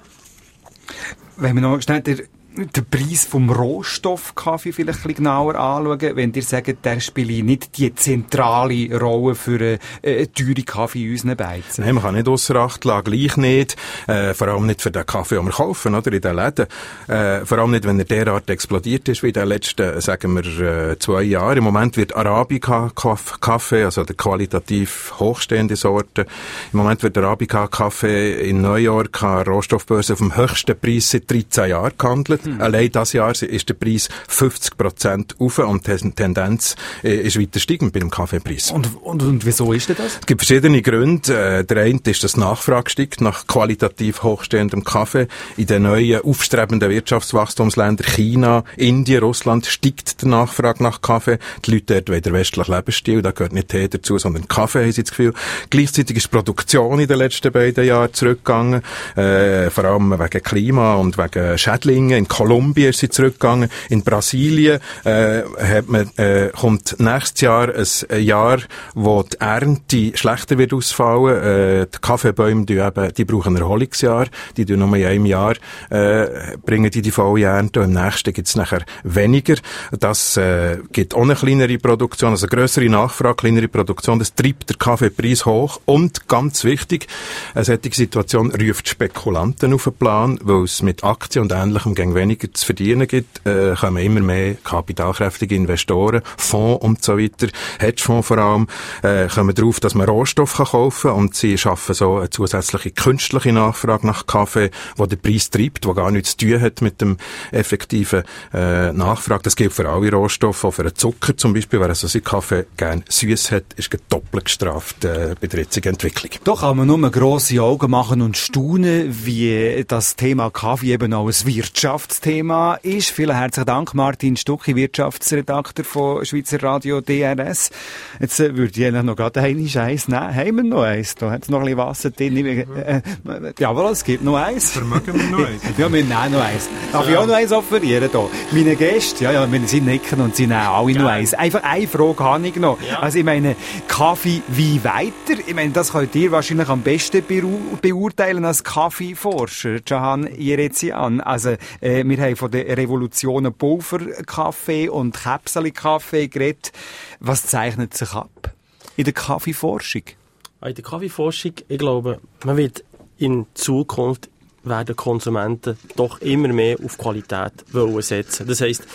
Wenn wir noch schnell den, den Preis vom Rohstoffkaffee vielleicht ein bisschen genauer anschauen, wenn ihr sagt, der spielt nicht die zentrale Rolle für eine, eine teure Kaffee in unseren Beizen. Nein, man kann nicht ausser Acht lassen, gleich nicht, äh, vor allem nicht für den Kaffee, den wir kaufen, oder, in den Läden, äh, vor allem nicht, wenn er derart explodiert ist, wie in den letzten, sagen wir, äh, zwei Jahren. Im Moment wird Arabica-Kaffee, also der qualitativ hochstehende Sorte, im Moment wird Arabica-Kaffee in New York an Rohstoffbörse auf dem höchsten Preis seit dreizehn Jahren gehandelt. Mhm. Allein dieses Jahr ist der Preis fünfzig Prozent rauf und die Tendenz äh, ist weiter steigend bei dem Kaffeepreis. Und, und, und wieso ist denn das? Es gibt verschiedene Gründe. Äh, der eine ist, dass die Nachfrage steigt nach qualitativ hochstehendem Kaffee. In den neuen aufstrebenden Wirtschaftswachstumsländern China, Indien, Russland steigt die Nachfrage nach Kaffee. Die Leute dort wollen den westlichen Lebensstil, da gehört nicht Tee dazu, sondern Kaffee, haben sie das Gefühl. Gleichzeitig ist die Produktion in den letzten beiden Jahren zurückgegangen, äh, vor allem wegen Klima und wegen Schädlingen. In Kolumbien ist sie zurückgegangen. In Brasilien äh, hat man, äh, kommt nächstes Jahr ein Jahr, wo die Ernte schlechter wird ausfallen. Äh, die Kaffeebäume, die, eben, die brauchen ein Erholungsjahr. Die tun nur in einem Jahr äh, bringen die die volle Ernte. Und im nächsten gibt es nachher weniger. Das äh, gibt auch eine kleinere Produktion, also grössere Nachfrage, kleinere Produktion. Das treibt den Kaffeepreis hoch. Und ganz wichtig, eine solche Situation ruft Spekulanten auf den Plan, weil es mit Aktien und Ähnlichem gegen weniger zu verdienen gibt, äh, kommen immer mehr kapitalkräftige Investoren, Fonds und so weiter, Hedgefonds vor allem, äh, kommen darauf, dass man Rohstoff kann kaufen und sie schaffen so eine zusätzliche künstliche Nachfrage nach Kaffee, wo der Preis treibt, wo gar nichts zu tun hat mit dem effektiven äh, Nachfrage. Das gilt für alle Rohstoffe, auch für den Zucker zum Beispiel. Wer also seinen Kaffee gerne süß hat, ist doppelt gestraft äh, bei der jetzigen Entwicklung. Doch kann man nur grosse Augen machen und staunen, wie das Thema Kaffee eben auch ein Wirtschaftsthema ist. Vielen herzlichen Dank, Martin Stucki, Wirtschaftsredakteur von Schweizer Radio D R S. Jetzt äh, würde ich eigentlich noch gerade einen Scheiß nehmen. Haben wir noch eins? Da hat es noch ein bisschen Wasser drin. Äh, äh, jawohl, es gibt noch eins. Vermögen wir noch eins? Ja, wir nehmen noch eins. Darf ja. ich auch noch eins offerieren hier? Meine Gäste, ja, ja, sie nicken und sie nehmen alle noch eins. Einfach eine Frage habe ich noch. Ja. Also ich meine, Kaffee wie weiter? Ich meine, das könnt ihr wahrscheinlich am besten beurteilen als Kaffeeforscher, Jahan Yerezian. Also äh, wir haben von der Revolution Pulverkaffee und Käpseli-Kaffee geredet. Was zeichnet sich ab in der Kaffeeforschung? In der Kaffeeforschung, ich glaube, man wird in Zukunft werden Konsumenten doch immer mehr auf Qualität wollen setzen. Das heisst,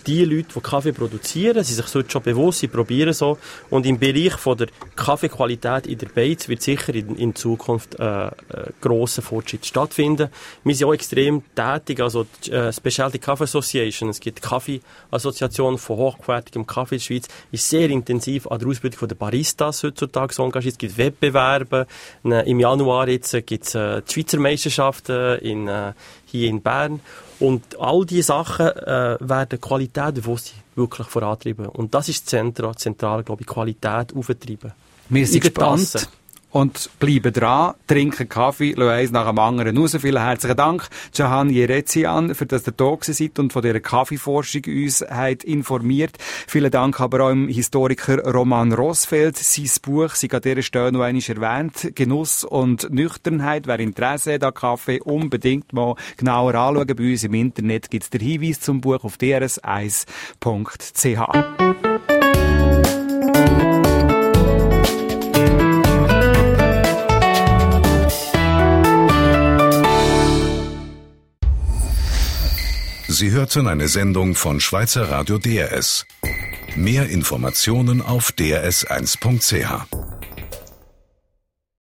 die Leute, die Kaffee produzieren, sie sich so schon bewusst, sie probieren so. Und im Bereich von der Kaffeequalität in der Beiz wird sicher in, in Zukunft äh, äh, grosser Fortschritt stattfinden. Wir sind auch extrem tätig, also die äh, Specialty Coffee Association, es gibt die Kaffee-Assoziation von hochwertigem Kaffee in der Schweiz, ist sehr intensiv an der Ausbildung von der Baristas heutzutage so engagiert. Es gibt Wettbewerbe. Im Januar jetzt gibt es äh, die Schweizer Meisterschaften in, äh, hier in Bern. Und all diese Sachen äh, werden Qualität, Bewusstsein wirklich vorantrieben. Und das ist das Zentrum, zentral, glaube ich, Qualität aufzutreiben. Wir sind gespannt und bleiben dran, trinken Kaffee, lassen eins nach dem anderen raus. Vielen herzlichen Dank, Cahan Yerezian, für dass ihr da gewesen seid und von dieser Kaffeeforschung uns habt informiert. Vielen Dank aber auch dem Historiker Roman Rossfeld. Sein Buch, sie an dieser Stelle noch einmal erwähnt, Genuss und Nüchternheit. Wer Interesse hat an Kaffee, unbedingt mal genauer anschauen. Bei uns im Internet gibt es den Hinweis zum Buch auf d r s eins punkt c h. Sie hörten eine Sendung von Schweizer Radio D R S. Mehr Informationen auf d r s eins punkt c h.